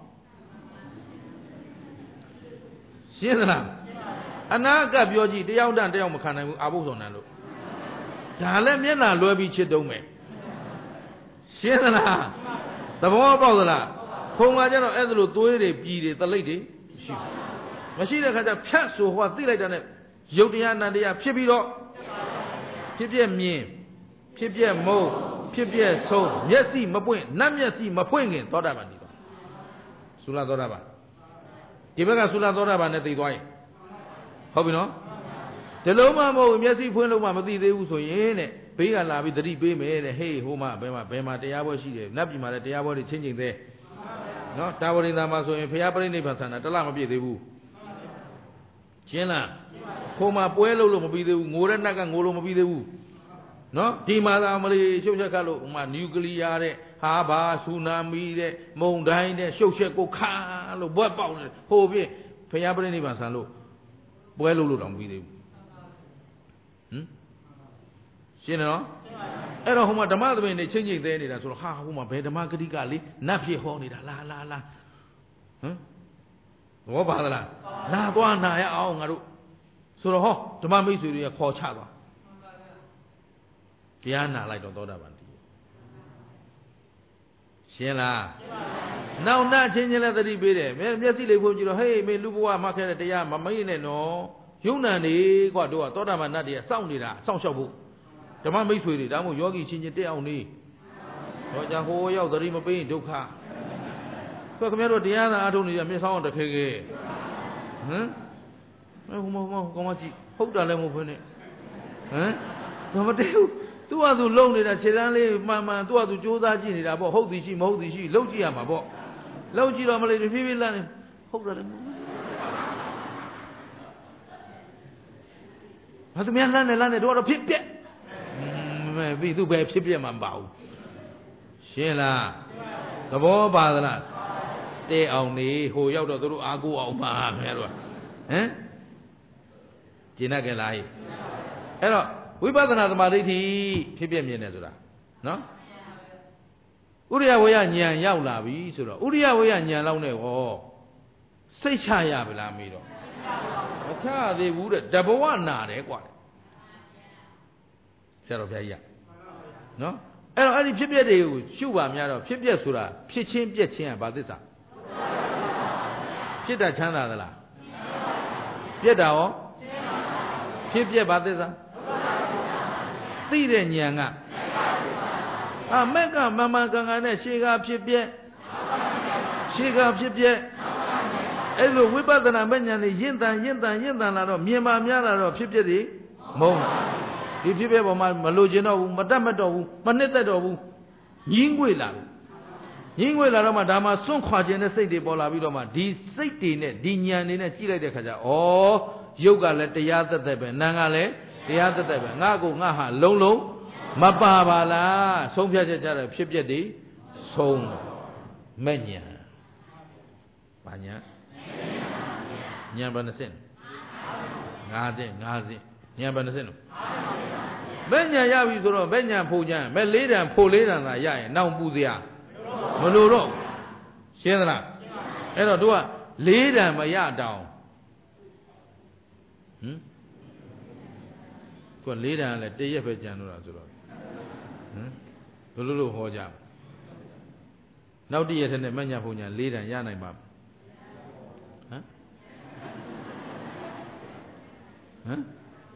[SPEAKER 1] ရှင်းသလားအနာကပြောကြည့်တယောက်တန်တယောက်မခံနိုင်ဘူးအာဘုဆောင်နံလို့ဒါလည်းမျက်နှာလွှဲပြီးချစ်တုံးမယ်ရှင်းသလားသဘောပေါက်သလားခုံကကြတော့အဲ့ဒါလိုသွေးတွေပြည်တွေသလိပ်တွေရှိမရှိတဲ့ခါကျဖြတ်ဆိုဟိုကသိလိုက်တာနဲ့
[SPEAKER 2] ရုပ်တရားနာတရားဖြစ်ပြီးတော့ဖြစ်ပြမြင်ဖြစ်ပြမုံဖြစ်ပြဆုံးမျက်စိမပွင့်နတ်မျက်စိမဖွင့်ခင်သောတာပန်တည်သွားသုလသောတာပန်ဒီဘက်ကသုလသောတာပန်နဲ့သိသွားရင်ဟုတ်ပြီနော်ဒီလုံးမမဟုတ်မျက်စိဖွင့်လို့မှမသိသေးဘူးဆိုရင်တဲ့ဘေးကလာပြီးသတိပေးမယ်တဲ့ဟေးဟိုမှာဘယ်မှာဘယ်မှာတရားပွဲရှိတယ်နတ်ပြည်မှာလည်းတရားပွဲတွေချင်းချင်းသေးနော်တာဝရိန္ဒာမှာဆိုရင်ဘုရားပြိဋိဘံဆန္ဒတလမပြည့်သေးဘူးရှင်းလားခိုးမှာပွဲလို့လို့မပြီးသေးဘူးငိုတဲ့နတ်ကငိုလို့မပြီးသေးဘူးနော်ဒီမှာသာမလေးရှုပ်ချက်ခတ်လို့ဟိုမှာနျူကလ িয়ার တဲ့ဟာဘာဆူနာမီတဲ့မုန်တိုင်းတဲ့ရှုပ်ချက်ကိုခါလို့ဘွက်ပေါက်နေဟိုပြဘုရားပြိဋိဘံဆန္ဒလို့ပွဲလို့လို့တော့မပြီးသေးဘူးဟမ်ရှင်းနော်အဲ့တော့ဟိုမှာဓမ္မသမင်တွေချင်းချင်းသေးနေတာဆိုတော့ဟာဟိုမှာဘယ်ဓမ္မဂတိကလေနတ်ဖြစ်ဟောနေတာလာလာလာဟမ်ဘောပါသလားလာသွားနာရအောင်ငါတို့ဆိုတော့ဟောဓမ္မမိတ်ဆွေတွေကခေါ်ချသွားတရားနာလိုက်တော့သောတာပန်တည်ရှင်းလားနောက်နာချင်းချင်းလည်းသတိပေးတယ်မျက်စိလေးဖွင့်ကြည့်တော့ဟေးမင်းလူဘဝမှခဲ့တဲ့တရားမမိတ်နဲ့နော်ယုံနာနေကွာတို့ကသောတာပန်နတ်တွေကစောင့်နေတာစောင့်ရှောက်ဖို့ဓမ္မမိတ်ဆွေတွေဒါမှမဟုတ်ယောဂီချင်းချင်းတက်အောင်နေတော့ကြဟိုရောက်သတိမပေးရင်ဒုက္ခဆိုခင်ဗျားတို့တရားသာအားထုတ်နေရမျက်စောင်းတခဲခဲဟမ်ဟိုမဟိုကောင်းမကြည့်ဟုတ်တာလည်းမဟုတ်ဘဲနဲ့ဟမ်ဘာမတည်းဘူးသူ့ဟာသူလုံနေတာခြေတန်းလေးမှန်မှန်သူ့ဟာသူကြိုးစားကြည့်နေတာပေါ့ဟုတ်သည်ရှိမဟုတ်သည်ရှိလုံကြည့်ရမှာပေါ့လုံကြည့်တော့မလေးဖြည်းဖြည်းလန့်နေဟုတ်တယ်လည်းဘာသူများလန့်နေလန့်နေတော့တော့ဖြစ်ပြက်မဲပြီးသူပဲဖြစ်ပြက်မှမပါဘူးရှင်းလားသဘောပါသလားတဲအောင်နေဟိုရောက်တော့သူတို့အားကိုးအောင်ပါခင်ဗျားတို့ဟမ်ကျင့်တတ်ကြလားအဲ့တော့ဝိပဿနာသမာဓိဖြစ်ပြမြင်တယ်ဆိုတာနော်ဥရိယဝေယဉာဏ်ရောက်လာပြီဆိုတော့ဥရိယဝေယဉာဏ်လောက်နဲ့ဟောစိတ်ချရပါလားမေးတော့မချရသေးဘူးတဲ့တဘဝနာတယ်กว่าဆရာတော်ဘုရားကြီးကနော်အဲ့တော့အဲ့ဒီဖြစ်ပြတွေကိုရှုပါများတော့ဖြစ်ပြဆိုတာဖြစ်ချင်းပြက်ချင်းကဘာသစ္စာဖြစ်တာချမ်းသာသလားပြက်တာရောဖြစ်ပြဘာသစ္စာသိတဲ့ဉာဏ်ကအာမက်ကမမှန်ကန်ကန်နဲ့ရှေးကဖြစ်ပြက်ရှေးကဖြစ်ပြက်အဲ့လိုဝိပဿနာမဲ့ဉာဏ်လေးရင့်တန်ရင့်တန်ရင့်တန်လာတော့မြင်ပါများလာတော့ဖြစ်ပြက်တွေမုံဒီဖြစ်ပြက်ပေါ်မှာမလိုချင်တော့ဘူးမတတ်မတော့ဘူးမနှစ်သက်တော့ဘူးညင်းငွေလာတယ်ညင်းငွေလာတော့မှဒါမှစွန့်ခွာခြင်းတဲ့စိတ်တွေပေါ်လာပြီးတော့မှဒီစိတ်တွေနဲ့ဒီဉာဏ်တွေနဲ့ကြည့်လိုက်တဲ့ခါကျဩရုပ်ကလည်းတရားသက်သက်ပဲနာမ်ကလည်းတရားသက်သက်ပဲငါ့ကိုငါဟာလုံးလုံးမပါပါလားဆုံးဖြတ်ချက်ကြတဲ့ဖြစ်ပြက်တွေဆုံးမဲ့ဉာဏ်ဘာဉာဏ်ဉာဏ်ဘယ်နှစင်းငါးစင်းငါးစင်းဉာဏ်ဘယ်နှစင်းလို့မဲ့ဉာဏ်ရပြီဆိုတော့မဲ့ဉာဏ်ဖို့ဉာဏ်မဲ့လေးတန်ဖို့လေးတန်သာရရင်နောင်ပူစရာမလိုတော့ရှင်းသလားအဲ့တော့တို့ကလေးတန်မရတောင်ဟမ်ကိုလေးတန်ကလည်းတရက်ပဲကြံလို့တာဆိုတော့ဟမ်ဘယ်လိုလို့ဟောကြနောက်တရက်ထဲနဲ့မဲ့ဉာဏ်ဖို့ဉာဏ်လေးတန်ရနိုင်ပါဟမ်ဟမ်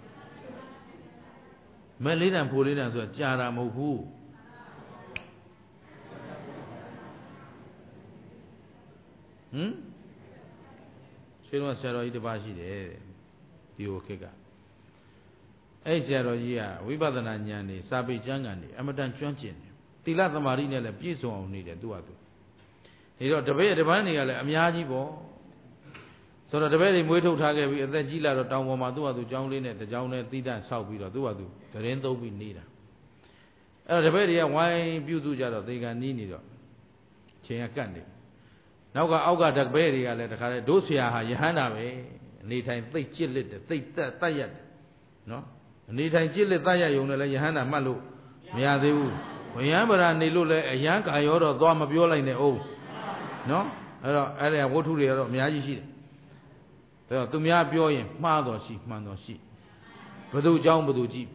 [SPEAKER 2] မဲ့လေးတန်ဖို့လေးတန်ဆိုတာကြာတာမဟုတ်ဘူးဟမ်ရှင်းတော့ဆရာတော်ကြီးတစ်ပါးရှိတယ်ဒီဟိုခေတ်ကအဲ့ဆရာတော်ကြီးကဝိပဿနာဉာဏ်နေစာပေကျမ်းဂန်နေအမတန်ကျွမ်းကျင်တယ်သီလသမာဓိနဲ့လည်းပြည့်စုံအောင်နေတယ်သူကသူဒါတော့တပည့်တပန်းတွေကလည်းအများကြီးပေါ့ဆိုတော့တပည့်တွေမွေးထုတ်ထားခဲ့ပြီးအသက်ကြီးလာတော့တောင်ပေါ်မှာသူ့ဟာသူကျောင်းလေးနဲ့တကျောင်းနဲ့သီးတန့်ဆောက်ပြီးတော့သူ့ဟာသူတရင်သုံးပြီးနေတာအဲ့တော့တပည့်တွေကဝိုင်းပြုစုကြတော့သေကံနီးနေတော့ချိန်ကကတ်နေနောက်ကအောက်ကတပည့်တွေကလည်းတခါလေဒုဆရာဟာယဟန္တာပဲအနေထိုင်သိတ်ကြစ်လက်တယ်သိတ်တက်တတ်ရက်တယ်နော်အနေထိုင်ကြစ်လက်တတ်ရက်ယုံနဲ့လည်းယဟန္တာမှတ်လို့မရသေးဘူးဝယံပရာနေလို့လည်းအယံကာရောတော့သွားမပြောလိုက်နဲ့အောင်နော်အဲ့တော့အဲ့ဒါဝတ္ထုတွေကတော့အများကြီးရှိတယ်ဒါတော့သူများပြောရင်မှားတော်ရှိမှန်တော်ရှိဘယ်သူအကြောင်းဘယ်သူကြည့်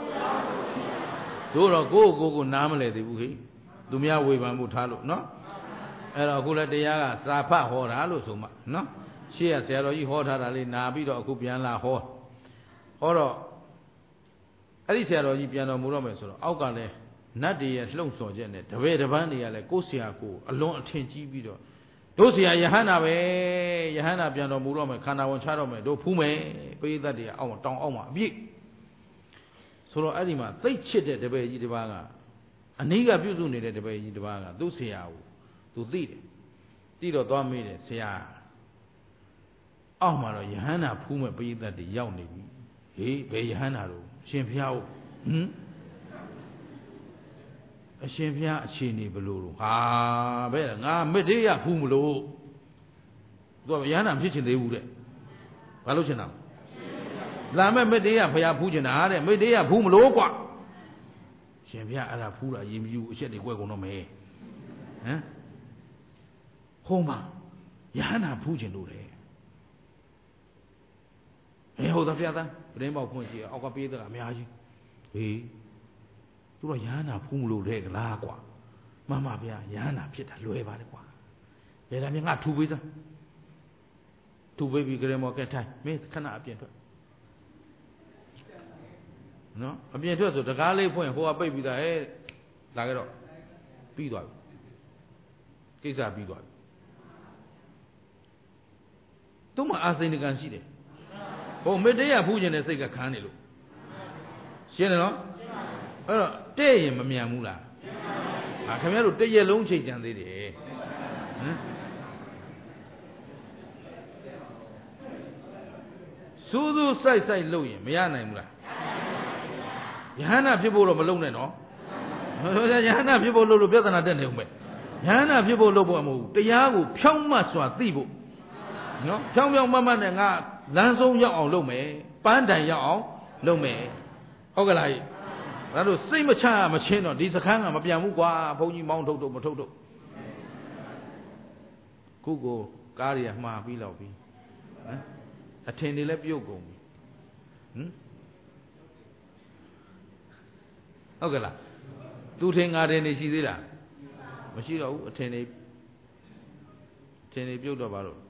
[SPEAKER 2] တို့တော့ကိုယ့်ကိုယ်ကိုနားမလဲသေးဘူးဟိသူများဝေဖန်မှုထားလို့နော်အဲ့တော့အခုလည်းတရားကစာဖတ်ဟောတာလို့ဆိုမှနော်ရှေ့ကဆရာတော်ကြီးဟောထားတာလေးနာပြီးတော့အခုပြန်လာဟောဟောတော့အဲ့ဒီဆရာတော်ကြီးပြန်တော်မူတော့မယ်ဆိုတော့အောက်ကလည်းနတ်တွေရဲ့လှုံ့ဆော်ချက်နဲ့တပည့်တပန်းတွေကလည်းကိုယ်ဆရာကိုအလွန်အထင်ကြီးပြီးတော့တို့ဆရာယဟန္တာပဲယဟန္တာပြန်တော်မူတော့မယ်ခန္ဓာဝင်ချတော့မယ်တို့ဖူးမယ်ပိဋကတ်တွေအောက်မှာတောင်းအောက်မှာအပြည့်ဆိုတော့အဲ့ဒီမှာသိချစ်တဲ့တပည့်ကြီးတစ်ပါးကအနည်းကပြုစုနေတဲ့တပည့်ကြီးတစ်ပါးကသူ့ဆရာကိုသူသိတယ်သိတော့သွားမေးတယ်ဆရာအောက်မှာတော့ယဟန္တာဖူးမဲ့ပိဋကတ်တွေရောက်နေပြီဟေးဘယ်ယဟန္တာတို့ရှင်ဘုရားဟုတ်ဟမ်အရှင်ဘုရားအခြေအနေဘလို့လို့ဟာဘယ်ငါမစ်တေးရဖူးမလို့သူကယဟန္တာဖြစ်ချင်သေးဘူးတဲ့ဘာလို့ချင်တာလာမဲ့မစ်တေးရဘုရားဖူးချင်တာတဲ့မစ်တေးရဖူးမလို့ကွာရှင်ဘုရားအဲ့ဒါဖူးတာရင်မယူအချက်တွေကွဲကုန်တော့မယ်ဟမ်ဟောမှာယဟန္တာဖူးချင်လို့တယ်အေးဟုတ်သားဘုရားသားပရင်းပေါက်ဖွင့်ကြည့်အောက်ကပေးတာအများကြီးဟေးသူတော့ယဟန္တာဖူးမလို့တဲ့ကလားကွာမှန်ပါဗျာယဟန္တာဖြစ်တာလွယ်ပါလေကွာလေဒါမြင်ငါထူပေးသားထူပေးပြီးကြရမောကဲထိုင်မင်းခဏအပြင်ထွက်နော်အပြင်ထွက်ဆိုတကားလေးဖွင့်ဟိုကပိတ်ပြီးသားဟဲ့လာကြတော့ပြီးသွားပြီကိစ္စပြီးသွားပြီသူ့မှာအာစိန်ကံရှိတယ်ဟိုမေတ္တာဖူးခြင်းတဲ့စိတ်ကခံနေလို့ရှင်းတယ်နော်အဲ့တော့တဲ့ရင်မမြန်ဘူးလားဟာခင်ဗျားတို့တရက်လုံးချိန်ကြံသေးတယ်ဟမ်စူးစူးစိုက်စိုက်လုပ်ရင်မရနိုင်ဘူးလားယဟန္တာဖြစ်ဖို့တော့မလုပ်နဲ့နော်ယဟန္တာဖြစ်ဖို့လုပ်လို့ပြဿနာတက်နေဦးမယ်ယဟန္တာဖြစ်ဖို့လုပ်ဖို့မဟုတ်ဘူးတရားကိုဖြောင်းမတ်စွာသိဖို့နော်ဖြောင်းဖြောင်းမတ်မတ်နဲ့ငါလမ်းဆုံးရောက်အောင်လုပ်မယ်ပန်းတိုင်ရောက်အောင်လုပ်မယ်ဟုတ်ကလားကြီးဒါတို့စိတ်မချမချင်းတော့ဒီစခန်းကမပြန်ဘူးကွာဘုန်းကြီးမောင်းထုတ်ထုတ်မထုတ်ထုတ်ခုကိုကားတွေကမှားပြီးတော့ပြီဟမ်အထင်တွေလည်းပြုတ်ကုန်ပြီဟမ်ဟုတ်ကလားသူထင်ငါထင်နေရှိသေးလားမရှိတော့ဘူးအထင်တွေအထင်တွေပြုတ်တော့ပါတော့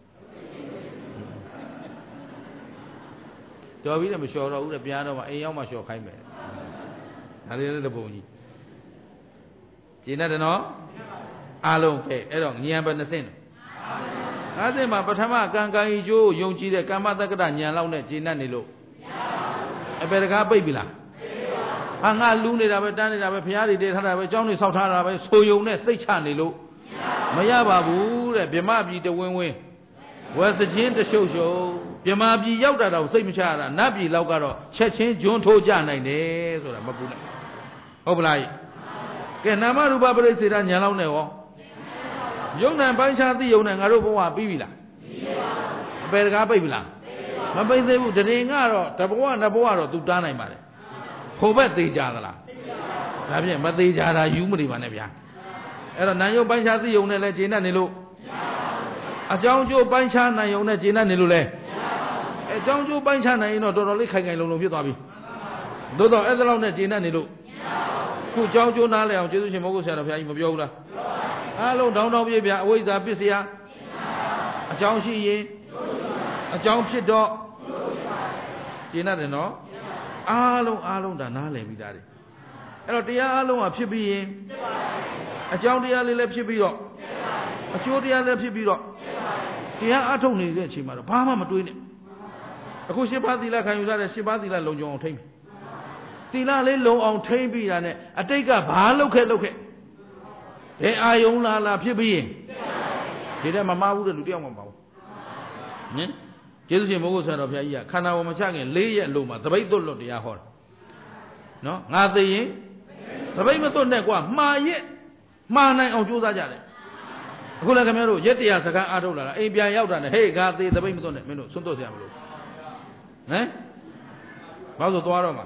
[SPEAKER 2] တော်ပြီးတော့မလျှော်တော့ဘူးတဲ့ပြားတော့မှအိမ်ရောက်မှလျှော်ခိုင်းမယ်ဒါလေးလည်းတပုံကြီးကျင်းတယ်နော်အားလုံးပဲအဲ့တော့ဉာဏ်ပဲနှစ်ဆင့်ငါးဆင့်မှာပထမကံကံဤကျိုးယုံကြည်တဲ့ကမ္မတက္ကတဉာဏ်လောက်နဲ့ကျင်းနေလို့အပေတကားပိတ်ပြီလားဟာငါလူးနေတာပဲတန်းနေတာပဲဖရားတွေတည်ထားတာပဲကျောင်းတွေဆောက်ထားတာပဲဆိုယုံနဲ့စိတ်ချနေလို့မရပါဘူးတဲ့ဗြဟ္မပြည်တဝင်းဝင်းဝက်စချင်းတရှုပ်ရှုပ်ဗြဟ္မာပြည်ရောက်တာတော့စိတ်မချရတာနတ်ပြည်လောက်ကတော့ချက်ချင်းဂျွန်းထိုးကြနိုင်တယ်ဆိုတာမပူနဲ့ဟုတ်ပလားကဲနာမရူပပရိစ္ဆေဒညာလောက်နဲ့ရောယုံနံပိုင်းခြားသိယုံနဲ့ငါတို့ဘဝပြီးပြီလားအပေတကားပိတ်ပြီလားမပိတ်သေးဘူးတရင်ကတော့တဘဝနှစ်ဘဝတော့သူတားနိုင်ပါတယ်ခိုဘက်သေးကြသလားဒါဖြင့်မသေးကြတာယူမနေပါနဲ့ဗျာအဲ့တော့နာယုံပိုင်းခြားသိယုံနဲ့လည်းဂျင်းနဲ့နေလို့အကြောင်းကျိုးပိုင်းခြားနိုင်ယုံနဲ့ဂျင်းနဲ့နေလို့လဲအကြောင်းကျိုးပိုင်းခြားနိုင်ရင်တော့တော်တော်လေးခိုင်ခိုင်လုံလုံဖြစ်သွားပြီသို့တော့အဲ့ဒါလောက်နဲ့ဂျင်းနဲ့နေလို့ခုအကြောင်းကျိုးနားလဲအောင်ကျေးဇူးရှင်မောဂုတ်ဆရာတော်ဘုရားကြီးမပြောဘူးလားအားလုံးတောင်းတောင်းပြပြအဝိဇ္ဇာပစ္စယအကြောင်းရှိရင်အကြောင်းဖြစ်တော့ဂျင်းနဲ့တယ်နော်အားလုံးအားလုံးဒါနားလည်ပြီးသားတယ်အဲ့တော့တရားအားလုံးကဖြစ်ပြီးရင်အကြောင်းတရားလေးလည်းဖြစ်ပြီးတော့အကျိုးတရားလည်းဖြစ်ပြီးတော့တရားအထုတ်နေတဲ့အချိန်မှာတော့ဘာမှမတွေးနဲ့အခုရှင်းပါးသီလခံယူရတဲ့ရှင်းပါးသီလလုံခြုံအောင်ထိမ့်ပြီသီလလေးလုံအောင်ထိမ့်ပြီးတာနဲ့အတိတ်ကဘာလုပ်ခဲ့လုပ်ခဲ့ဘယ်အာယုံလာလာဖြစ်ပြီးရင်ဒီတဲ့မမဘူးတဲ့လူတယောက်မှမပါဘူးဟင်ကျေးဇူးရှင်မိုးကုတ်ဆရာတော်ဘုရားကြီးကခန္ဓာကိုယ်မချခင်လေးရက်လို့မှသပိတ်သွတ်လွတ်တရားဟောတာနော်ငါသိရင်သပိတ်မသွတ်နဲ့ကွာမှားရက်မှားနိုင်အောင်ကြိုးစားကြတယ်အခုလည်းခင်ဗျားတို့ရက်တရားစကားအားထုတ်လာတာအိမ်ပြန်ရောက်တာနဲ့ဟေးငါသိသပိတ်မသွတ်နဲ့မင်းတို့ဆွန့်သွတ်ဆရာမလို့ဟမ်ဘာလို့သွားတော့မှာ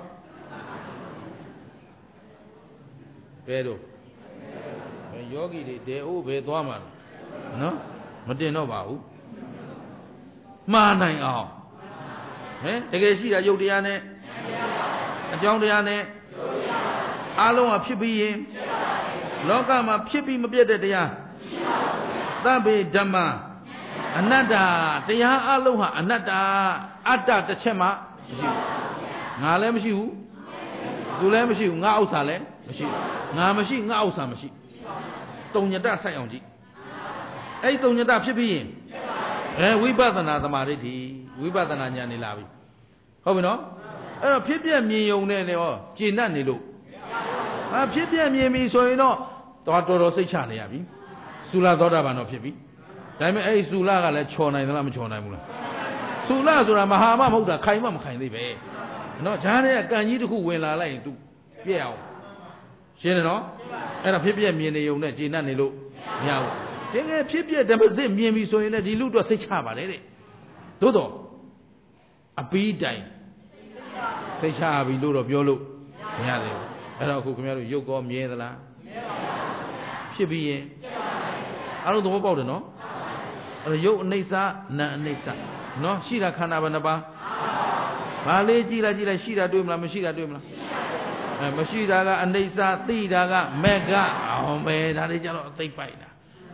[SPEAKER 2] ဘယ်တော့ယောဂီတွေတဲအိုးဘယ်သွားမှာနော်မတင်တော့ပါဘူးမှားနိုင်အောင်ဟင်တကယ်ရှိတာယုတ်တရားနဲ့အကြောင်းတရားနဲ့အားလုံးကဖြစ်ပြီးရင်လောကမှာဖြစ်ပြီးမပြတ်တဲ့တရားသဗ္ဗေဓမ္မအနတ္တတရားအားလုံးဟာအနတ္တအတ္တတစ်ချက်မှမရှိဘူးငါလည်းမရှိဘူးသူလည်းမရှိဘူးငါဥစ္စာလည်းမရှိငါမရှိငါဥစ္စာမရှိတုံညတဆိုင်အောင်ကြည့်အဲ့ဒီတုံညတဖြစ်ပြီးရင်အဲဝိပဿနာသမာဓိဋ္ဌိဝိပဿနာဉာဏ်နေလာပြီဟုတ်ပြီနော်အဲ့တော့ဖြစ်ပြမြင်ယုံနဲ့လေဟောကျင့်တတ်နေလို့အာဖြစ်ပြမြင်ပြီဆိုရင်တော့တော်တော်တော်စိတ်ချနေရပြီသုလသောတာပန်တော့ဖြစ်ပြီဒါပေမဲ့အဲ့ဒီသုလကလည်းချော်နိုင်သလားမချော်နိုင်ဘူးလားသုလဆိုတာမဟာမမဟုတ်တာခိုင်မမခိုင်သေးပဲနော်ဈာတဲ့ကံကြီးတစ်ခုဝင်လာလိုက်ရင် तू ပြည့်အောင်ရှင်းတယ်နော်အဲ့ဒါဖြစ်ပြမြင်နေယုံနဲ့ကျင့်တတ်နေလို့မရဘူးတကယ်ဖြစ်ပြဓမ္မစစ်မြင်ပြီဆိုရင်လည်းဒီလူတော့စိတ်ချပါတယ်တဲ့သို့တော့အပီးတိုင်စိတ်ချပြီလို့တော့ပြောလို့မရသေးဘူးအဲ့တော့အခုခင်ဗျားတို့ရုပ်ကောမြဲသလားဖြစ်ပြီးရင်အားလုံးသဘောပေါက်တယ်နော်အဲ့တော့ရုပ်အနိစ္စနာအနိစ္စနော်ရှိတာခန္ဓာဘယ်နှပါဘာလေးကြည့်လိုက်ကြည့်လိုက်ရှိတာတွေ့မလားမရှိတာတွေ့မလားအဲမရှိတာကအနိစ္စသိတာကမေကအောင်ပဲဒါလေးကြတော့အသိပိုက်တာ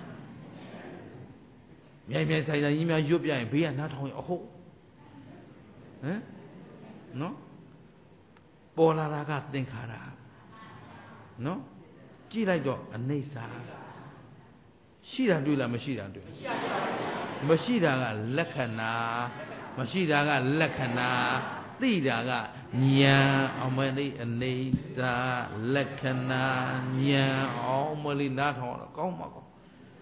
[SPEAKER 2] မြိုင်မြိုင်ဆိုင်ဆိုင်ကြီးများရွတ်ပြရင်ဘေးကနားထောင်ရင်အဟုတ်ဟမ်နော်ပေါ်လာတာကသင်္ခါရနော်ကြည့်လိုက်တော့အနိစ္စရှိတာတွေ့လားမရှိတာတွေ့မရှိတာကလက္ခဏာမရှိတာကလက္ခဏာသိတာကဉာဏ်အောင်မလေးအနိစ္စလက္ခဏာဉာဏ်အောင်မလေးနားထောင်တော့ကောင်းမှာကောင်း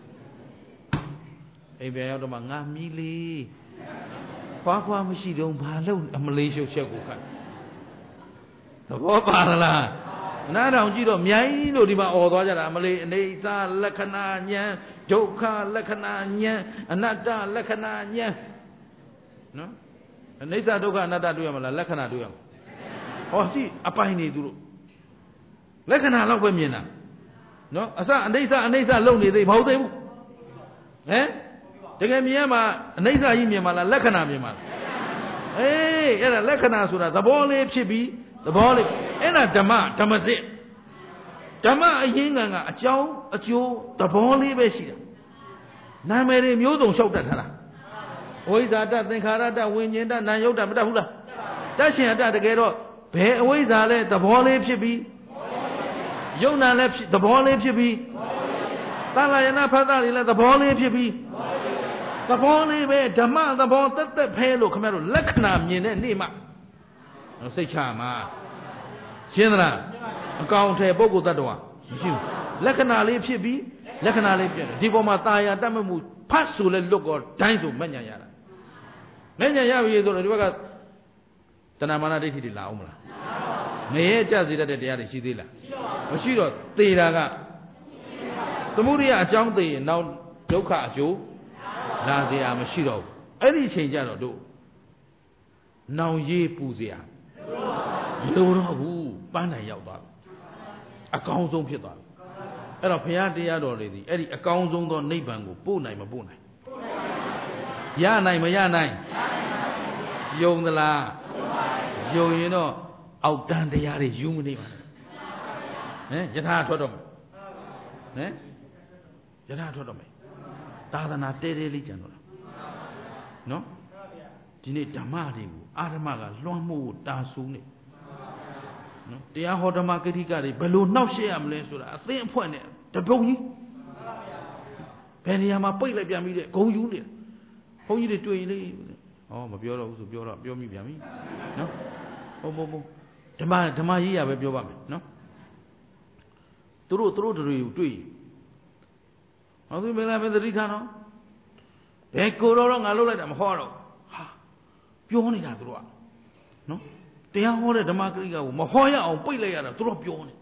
[SPEAKER 2] အိမ်ပြန်ရောက်တော့မှငါမီးလေးဖွားဖွားမရှိတော့ဘာလို့အမလေးရှုပ်ချက်ကိုခတ်သဘောပါလားနားထောင်ကြည့်တော့မြိုင်လို့ဒီမှာអော်သွားကြတာအမလေးအနေစာလက္ခဏာဉာဏ်ဒုက္ခလက္ခဏာဉာဏ်အနတ္တလက္ခဏာဉာဏ်နော်အနေစာဒုက္ခအနတ္တတွေ့ရမလားလက္ခဏာတွေ့ရမလားဟောကြည့်အပိုင်နေသူတို့လက္ခဏာတော့ပဲမြင်တာနော်အစအနေစာအနေစာလုံနေသေးမဟုတ်သေးဘူးဟမ်တကယ်မြင်ရမှာအနေစာကြီးမြင်မှာလားလက္ခဏာမြင်မှာလားအေးအဲ့ဒါလက္ခဏာဆိုတာသဘောလေးဖြစ်ပြီးသဘောလေးအဲ့ဒါဓမ္မဓမ္မစစ်ဓမ္မအရင်းခံကအကြောင်းအကျိုးသဘောလေးပဲရှိတာနာမည်တွေမျိုးစုံလျှောက်တတ်သလားဝိဇ္ဇာတသင်္ခါရတဝိညာဉ်တနာယုတ်တမတတ်ဘူးလားတတ်ရှင်အတတကယ်တော့ဘယ်အဝိဇ္ဇာလဲသဘောလေးဖြစ်ပြီးယုတ်နာလဲသဘောလေးဖြစ်ပြီးသလယနာဖတ်တာတွေလဲသဘောလေးဖြစ်ပြီးသဘောလေးပဲဓမ္မသဘောတက်တက်ဖဲလို့ခင်ဗျားတို့လက္ခဏာမြင်တဲ့နေ့မှစိတ်ချမှာရှင်းသလားအကောင်ထဲပုဂ္ဂိုလ်တ attva မရှိဘူးလက္ခဏာလေးဖြစ်ပြီးလက္ခဏာလေးပြည့်တယ်ဒီပေါ်မှာตาယာတတ်မှုဖတ်ဆိုလဲလွတ်ကောဒိုင်းဆိုမညံ့ရတာမညံ့ရပြီဆိုတော့ဒီဘက်ကတဏမာနဒိဋ္ဌိတွေလာအောင်မလားမရဲကြစေတတ်တဲ့တရားတွေရှိသေးလားမရှိတော့သေတာကသမုဒိယအကြောင်းသေရင်နောက်ဒုက္ခအကျိုးလာเสียမရှိတော့ဘူးအဲ့ဒီအချိန်ကျတော့တို့နောင်ရေးပူเสียမလိုတော့ဘူးပန်းနိုင်ရောက်သွားပြီအကောင်းဆုံးဖြစ်သွားပြီအဲ့တော့ဘုရားတရားတော်တွေဒီအဲ့ဒီအကောင်းဆုံးသောနိဗ္ဗာန်ကိုပို့နိုင်မပို့နိုင်ရနိုင်မရနိုင်ယုံသလားယုံရင်တော့အောက်တန်းတရားတွေယူမနေပါနဲ့ဟမ်ယထာထွက်တော့မယ်ဟမ်ယထာထွက်တော့မယ်သာသနာတဲတဲလေးကြံတော့လားနော်ဒီနေ့ဓမ္မတွေကိုအာဓမ္မကလွှမ်းမိုးတာဆူးနေနော်တရားဟောဓမ္မဂတိကတွေဘယ်လိုနှောက်ရှက်ရမလဲဆိုတာအသိအဖွင့်နဲ့တပုံကြီးဘယ်နေရာမှာပိတ်လိုက်ပြန်ပြီးတဲ့ဂုံယူနေဘုန်းကြီးတွေတွေ့ရင်လေဟောမပြောတော့ဘူးဆိုပြောတော့ပြောမိပြန်ပြီနော်ဟုတ်ဟုတ်ဟုတ်ဓမ္မဓမ္မရေးရပဲပြောပါမယ်နော်သူတို့သူတို့တွေကိုတွေ့ဟောသူမင်းလည်းမသတိထားနော်ဘယ်ကိုတော့ငါလှုပ်လိုက်တာမဟောတော့ဟာပြောနေတာသူတို့ကနော်တရားဟောတဲ့ဓမ္မဂရိကကိုမဟောရအောင်ပိတ်လိုက်ရတာသူတို့ပြောနေ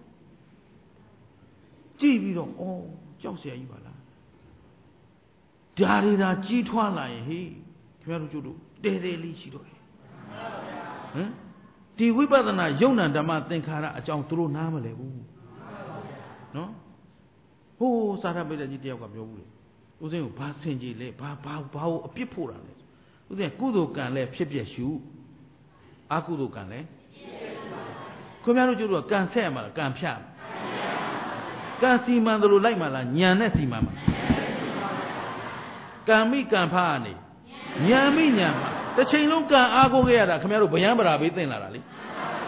[SPEAKER 2] ကြည့်ပြီးတော့ဩကြောက်เสียကြီးပါလားဒါရီဒါကြီးထွားလာရင်ဟေးခင်ဗျားတို့ကျုပ်တို့တဲတဲလေးရှိတော့ဟမ်ဒီဝိပဿနာယုံ nant ဓမ္မသင်္ခါရအကြောင်းသူတို့နားမလဲဘူးနော်ဟိုးစာရပိဋကကြီးတယောက်ကပြောဘူးလေဦးဇင်းကိုဘာဆင်ကြည်လဲဘာဘာဘာကိုအပြစ်ဖို့တာလဲဦးဇင်းကုသိုလ်ကံလဲဖြစ်ပြရှုအကုသိုလ်ကံလဲခင်ဗျားတို့ကျတို့ကကံဆက်ရမှာလားကံဖြတ်ကံစီမံတယ်လို့လိုက်မှာလားညံနဲ့စီမံမှာကံမိကံဖားနေညံမိညံမှာတစ်ချိန်လုံးကံအားကိုးခဲ့ရတာခင်ဗျားတို့ဗျံပရာဘေးသိမ့်လာတာလေ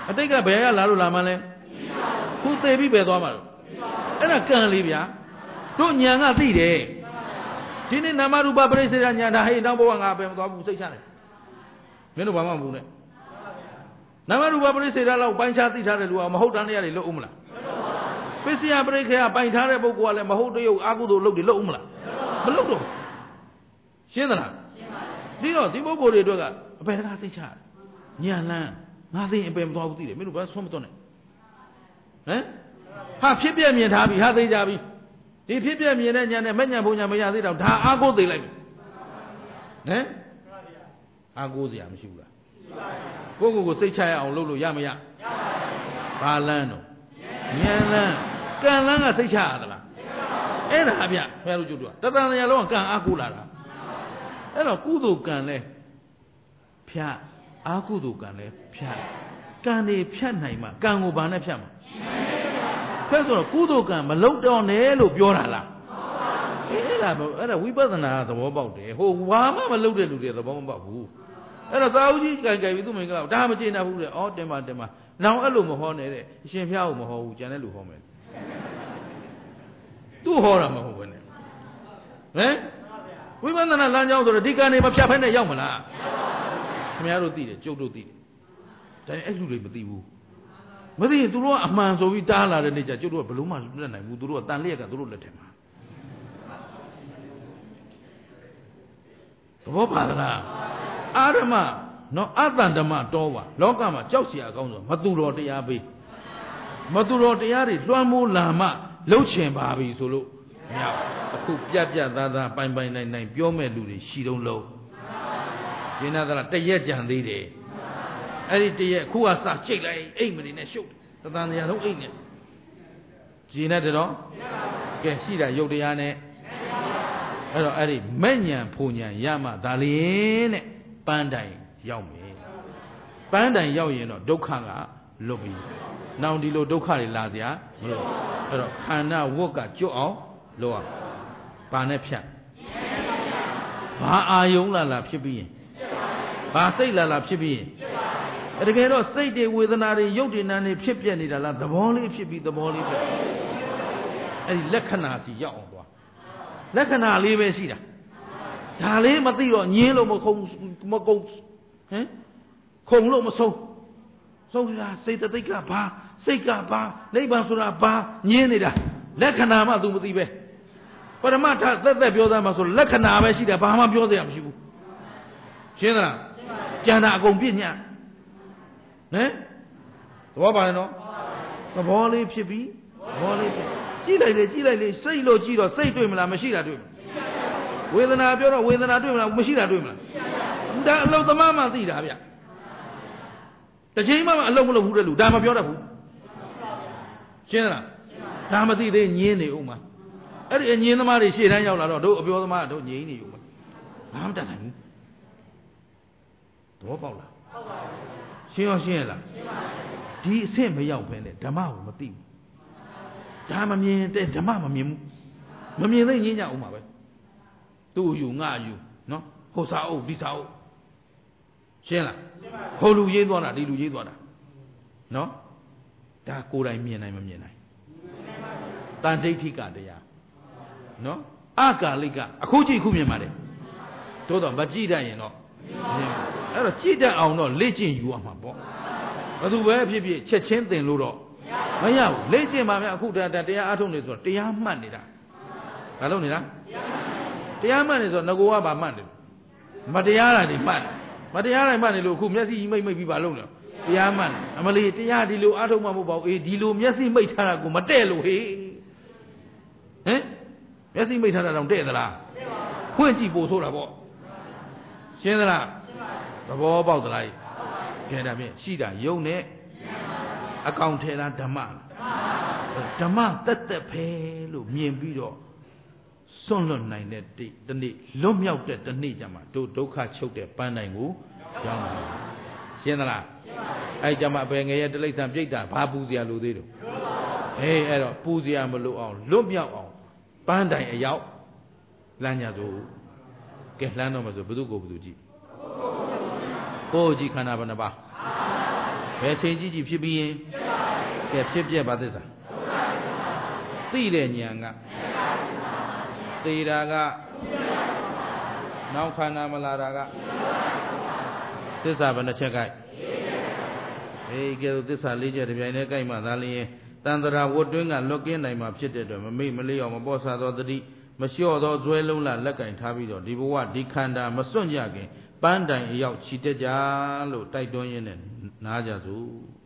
[SPEAKER 2] အတိတ်ကဘယ်ရလာလို့လာမှလဲခုသေပြီးပဲသွားမှာလို့အဲ့ဒါကံလေးဗျာတို့ညာကသိတယ်ဒီနေ့နာမရူပပရိစ္ဆေဒညာဒါဟေးတောင်းဘဝငါပဲမသွားဘူးစိတ်ချတယ်မင်းတို့ဘာမှမဘူးနဲ့နာမရူပပရိစ္ဆေဒလောက်ပိုင်းခြားသိထားတဲ့လူကမဟုတ်တန်းတရားတွေလုပ်ဦးမလားပစ္စယပရိခေယပိုင်ထားတဲ့ပုဂ္ဂိုလ်ကလည်းမဟုတ်တရုပ်အာဟုသို့လုပ်တယ်လုပ်ဦးမလားမလုပ်တော့ရှင်းသလားရှင်းပါပြီဒီတော့ဒီပုဂ္ဂိုလ်တွေအတွက်ကအပေတကားစိတ်ချညာလန်းငါသိရင်အပေမသွားဘူးသိတယ်မင်းတို့ဘာဆွမ်းမတော့နဲ့ဟမ်ဟာဖြစ်ပြမြင်ထားပြီဟာသိကြပြီဒီဖြစ်ပြမြင်တဲ့ညာနဲ့မဲ့ညာဘုံညာမရသေးတော့ဒါအာကိုသိလိုက်ပြီဟမ်အာကိုစရာမရှိဘူးလားကိုယ့်ကိုယ်ကိုစိတ်ချရအောင်လုပ်လို့ရမရဘာလန်းတော့ဉာဏ်လန်းကံလန်းကစိတ်ချရသလားအဲ့ဒါဗျဖဲလို့ကျွတ်တော့တတန်တရားလုံးကကံအာကိုလာတာအဲ့တော့ကုသိုလ်ကံလဲဖြတ်အာကုသိုလ်ကံလဲဖြတ်ကံတွေဖြတ်နိုင်မှကံကိုဘာနဲ့ဖြတ်မှာဖဲဆိုတော့ကုသိုလ်ကံမလုံတော့နဲ့လို့ပြောတာလားအဲ့ဒါအဲ့ဒါဝိပဿနာသဘောပေါက်တယ်ဟိုဘာမှမလုံတဲ့လူတွေသဘောမပေါက်ဘူးအဲ့တော့သာဝကြီးကြိုင်ကြိုင်ပြီးသူ့မိန်ကဒါမကျေနပ်ဘူးလေဩတင်ပါတင်ပါနောင်အဲ့လိုမဟောနဲ့တဲ့အရှင်ဖျားကိုမဟောဘူးကျန်တဲ့လူဟောမယ်သူ့ဟောတာမဟုတ်ဘူးနဲ့ဟမ်ဝိပဿနာလမ်းကြောင်းဆိုတော့ဒီကံနေမဖြတ်ဖက်နဲ့ရောက်မလားခင်ဗျားတို့သိတယ်ကျုပ်တို့သိတယ်ဒါအဲ့လူတွေမသိဘူးမသိရင်သူတို့ကအမှန်ဆိုပြီးတားလာတဲ့နေ့ကျကျုပ်တို့ကဘလို့မှလွတ်နိုင်ဘူးသူတို့ကတန်လျက်ကသူတို့လက်ထဲမှာသဘောပါလားအာရမနော်အတ္တဓမ္မတော်ပါလောကမှာကြောက်เสียအကောင်းဆိုမသူတော်တရားပေးမသူတော်တရားတွေလွှမ်းမိုးလာမှလှုပ်ချင်ပါပြီဆိုလို့မရအခုပြတ်ပြတ်သားသားပိုင်ပိုင်နိုင်နိုင်ပြောမဲ့လူတွေရှိတုံးလုံးရှင်းသလားတရက်ကြံသေးတယ်အဲ့ဒီတရက်အခုကစကြိတ်လိုက်အိတ်မနေနဲ့ရှုပ်တသံတရားလုံးအိတ်နဲ့ရှင်းတဲ့တော့ကဲရှိတာရုပ်တရားနဲ့အဲ့တော့အဲ့ဒီမဲ့ညံဖူညံရမှဒါလင်းတဲ့ပန်းတိုင်ရောက်မယ်ပန်းတိုင်ရောက်ရင်တော့ဒုက္ခကလွတ်ပြီနောင်ဒီလိုဒုက္ခတွေလာစရာမလိုအဲ့တော့ခန္ဓာဝတ်ကကျွတ်အောင်လုပ်အောင်ဘာနဲ့ဖြတ်ဘာအာယုံလာလာဖြစ်ပြီးရင်ဘာစိတ်လာလာဖြစ်ပြီးရင်တကယ်တော့စိတ်တွေဝေဒနာတွေရုပ်တွေနာတွေဖြစ်ပြနေတာလားသဘောလေးဖြစ်ပြီးသဘောလေးဖြစ်အဲ့ဒီလက္ခဏာစီရောက်အောင်သွားလက္ခဏာလေးပဲရှိတာဒါလေးမသိတော့ညင်းလို့မခုံမကုတ်ဟမ်ခုံလို့မဆုံးဆုံးတာစိတ်တသိက်ကဘာစိတ်ကဘာနိဗ္ဗာန်ဆိုတာဘာညင်းနေတာလက္ခဏာမှ तू မသိပဲပရမတ္ထသက်သက်ပြောသားမှာဆိုလက္ခဏာပဲရှိတယ်ဘာမှပြောစရာမရှိဘူးရှင်းသလားကျန်တာအကုန်ပြည့်ညတ်ဟမ်သဘောပါလဲနော်သဘောလေးဖြစ်ပြီးသဘောလေးဖြစ်ကြည့်လိုက်လေကြည့်လိုက်လေစိတ်လို့ကြည့်တော့စိတ်တွေ့မလားမရှိတာတွေ့မလားဝေဒနာပြောတော့ဝေဒနာတွေ့မလားမရှိတာတွေ့မလားဒါအလုံးသမားမှသိတာဗျတစ်ချိန်မှအလုံးမလုပ်ဘူးတဲ့လူဒါမပြောတတ်ဘူးရှင်းလားဒါမသိသေးညင်းနေဦးမှာအဲ့ဒီအညင်းသမားတွေရှေ့တန်းရောက်လာတော့တို့အပြောသမားတို့ငြိမ်းနေဦးမှာဘာမှတတ်နိုင်ဘူးသဘောပေါက်လားရှင်းရောရှင်းရလားဒီအဆင့်မရောက်ဘဲနဲ့ဓမ္မကိုမသိဘူးဒါမမြင်တဲ့ဓမ္မမမြင်ဘူးမမြင်သိငြင်းကြဦးမှာပဲသူ့ယူငါယူနော်ဟိုစာအုပ်ဒီစာအုပ်ရှင်းလားဟိုလူရေးသွားတာဒီလူရေးသွားတာနော်ဒါကိုယ်တိုင်မြင်နိုင်မမြင်နိုင်တန်ဋိဋ္ဌိကတရားနော်အကာလိကအခုကြည့်ခုမြင်ပါလေတို့တော့မကြည့်တတ်ရင်တော့အဲ့တော့ကြည့်တတ်အောင်တော့လေ့ကျင့်ယူရမှာပေါ့ဘယ်သူပဲဖြစ်ဖြစ်ချက်ချင်းသင်လို့တော့မရဘူးလေ့ကျင့်ပါမယ်အခုတရားအားထုတ်နေဆိုတော့တရားမှတ်နေတာဘာလို့နေတာတရားမှတ်နေဆိုတော့ငကိုကဘာမှတ်နေမတရားတာတွေမှတ်တယ်မတရားတိုင်းမှတ်နေလို့အခုမျက်စိမိတ်မိတ်ပြီးဘာလုပ်လဲတရားမှတ်အမလီတရားဒီလိုအားထုတ်မှမဟုတ်ပါဘူးအေးဒီလိုမျက်စိမိတ်ထားတာကိုမတဲ့လို့ဟေးဟမ်မျက်စိမိတ်ထားတာတော့တဲ့သလားဖွင့်ကြည့်ပို့ဆိုတာပေါ့ရှင်းသလားသဘောပေါက်သလားကဲဒါဖြင့်ရှိတာယုံနဲ့အကောင်ထဲလားဓမ္မဓမ္မတက်တက်ပဲလို့မြင်ပြီးတော့စွန့်လွတ်နိုင်တဲ့တနေ့လွတ်မြောက်တဲ့တနေ့ကျမှတို့ဒုက္ခချုပ်တဲ့ပန်းတိုင်ကိုရောက်လာရှင်းသလားအဲ့ကြမှာအပယ်ငယ်ရဲ့တိရစ္ဆာန်ပြိတ္တာဘာပူစရာလိုသေးတော့ဟေးအဲ့တော့ပူစရာမလိုအောင်လွတ်မြောက်အောင်ပန်းတိုင်အရောက်လမ်းညဆိုကဲလမ်းတော့မဆိုဘု து ကိုဘု து ကြည့်ကိုကြည့်ခန္ဓာဘယ်နှပါခဘယ်ချိန်ကြီးကြီးဖြစ်ပြီးရင်ကဲဖြစ်ပြပါသစ္စာသိတဲ့ဉာဏ်ကသိတာကနောက်ခန္ဓာမလာတာကသစ္စာဘယ်နှချက်ကြိုက်အေးကဲသစ္စာလေးချက်တစ်ပြိုင်တည်းကြိုက်မှသာလျှင်တန်တရာဝတ်တွင်းကလွတ်ကင်းနိုင်မှာဖြစ်တဲ့အတွက်မမိတ်မလေးအောင်မပေါ့ဆသောတတိမလျှော့သောဇွဲလုံးလာလက်ကင်ထားပြီးတော့ဒီဘဝဒီခန္ဓာမစွန့်ကြခင်ပန်းတိုင်အရောက်ခြိတက်ကြလို့တိုက်တွန်းရင်းနဲ့နားကြစို့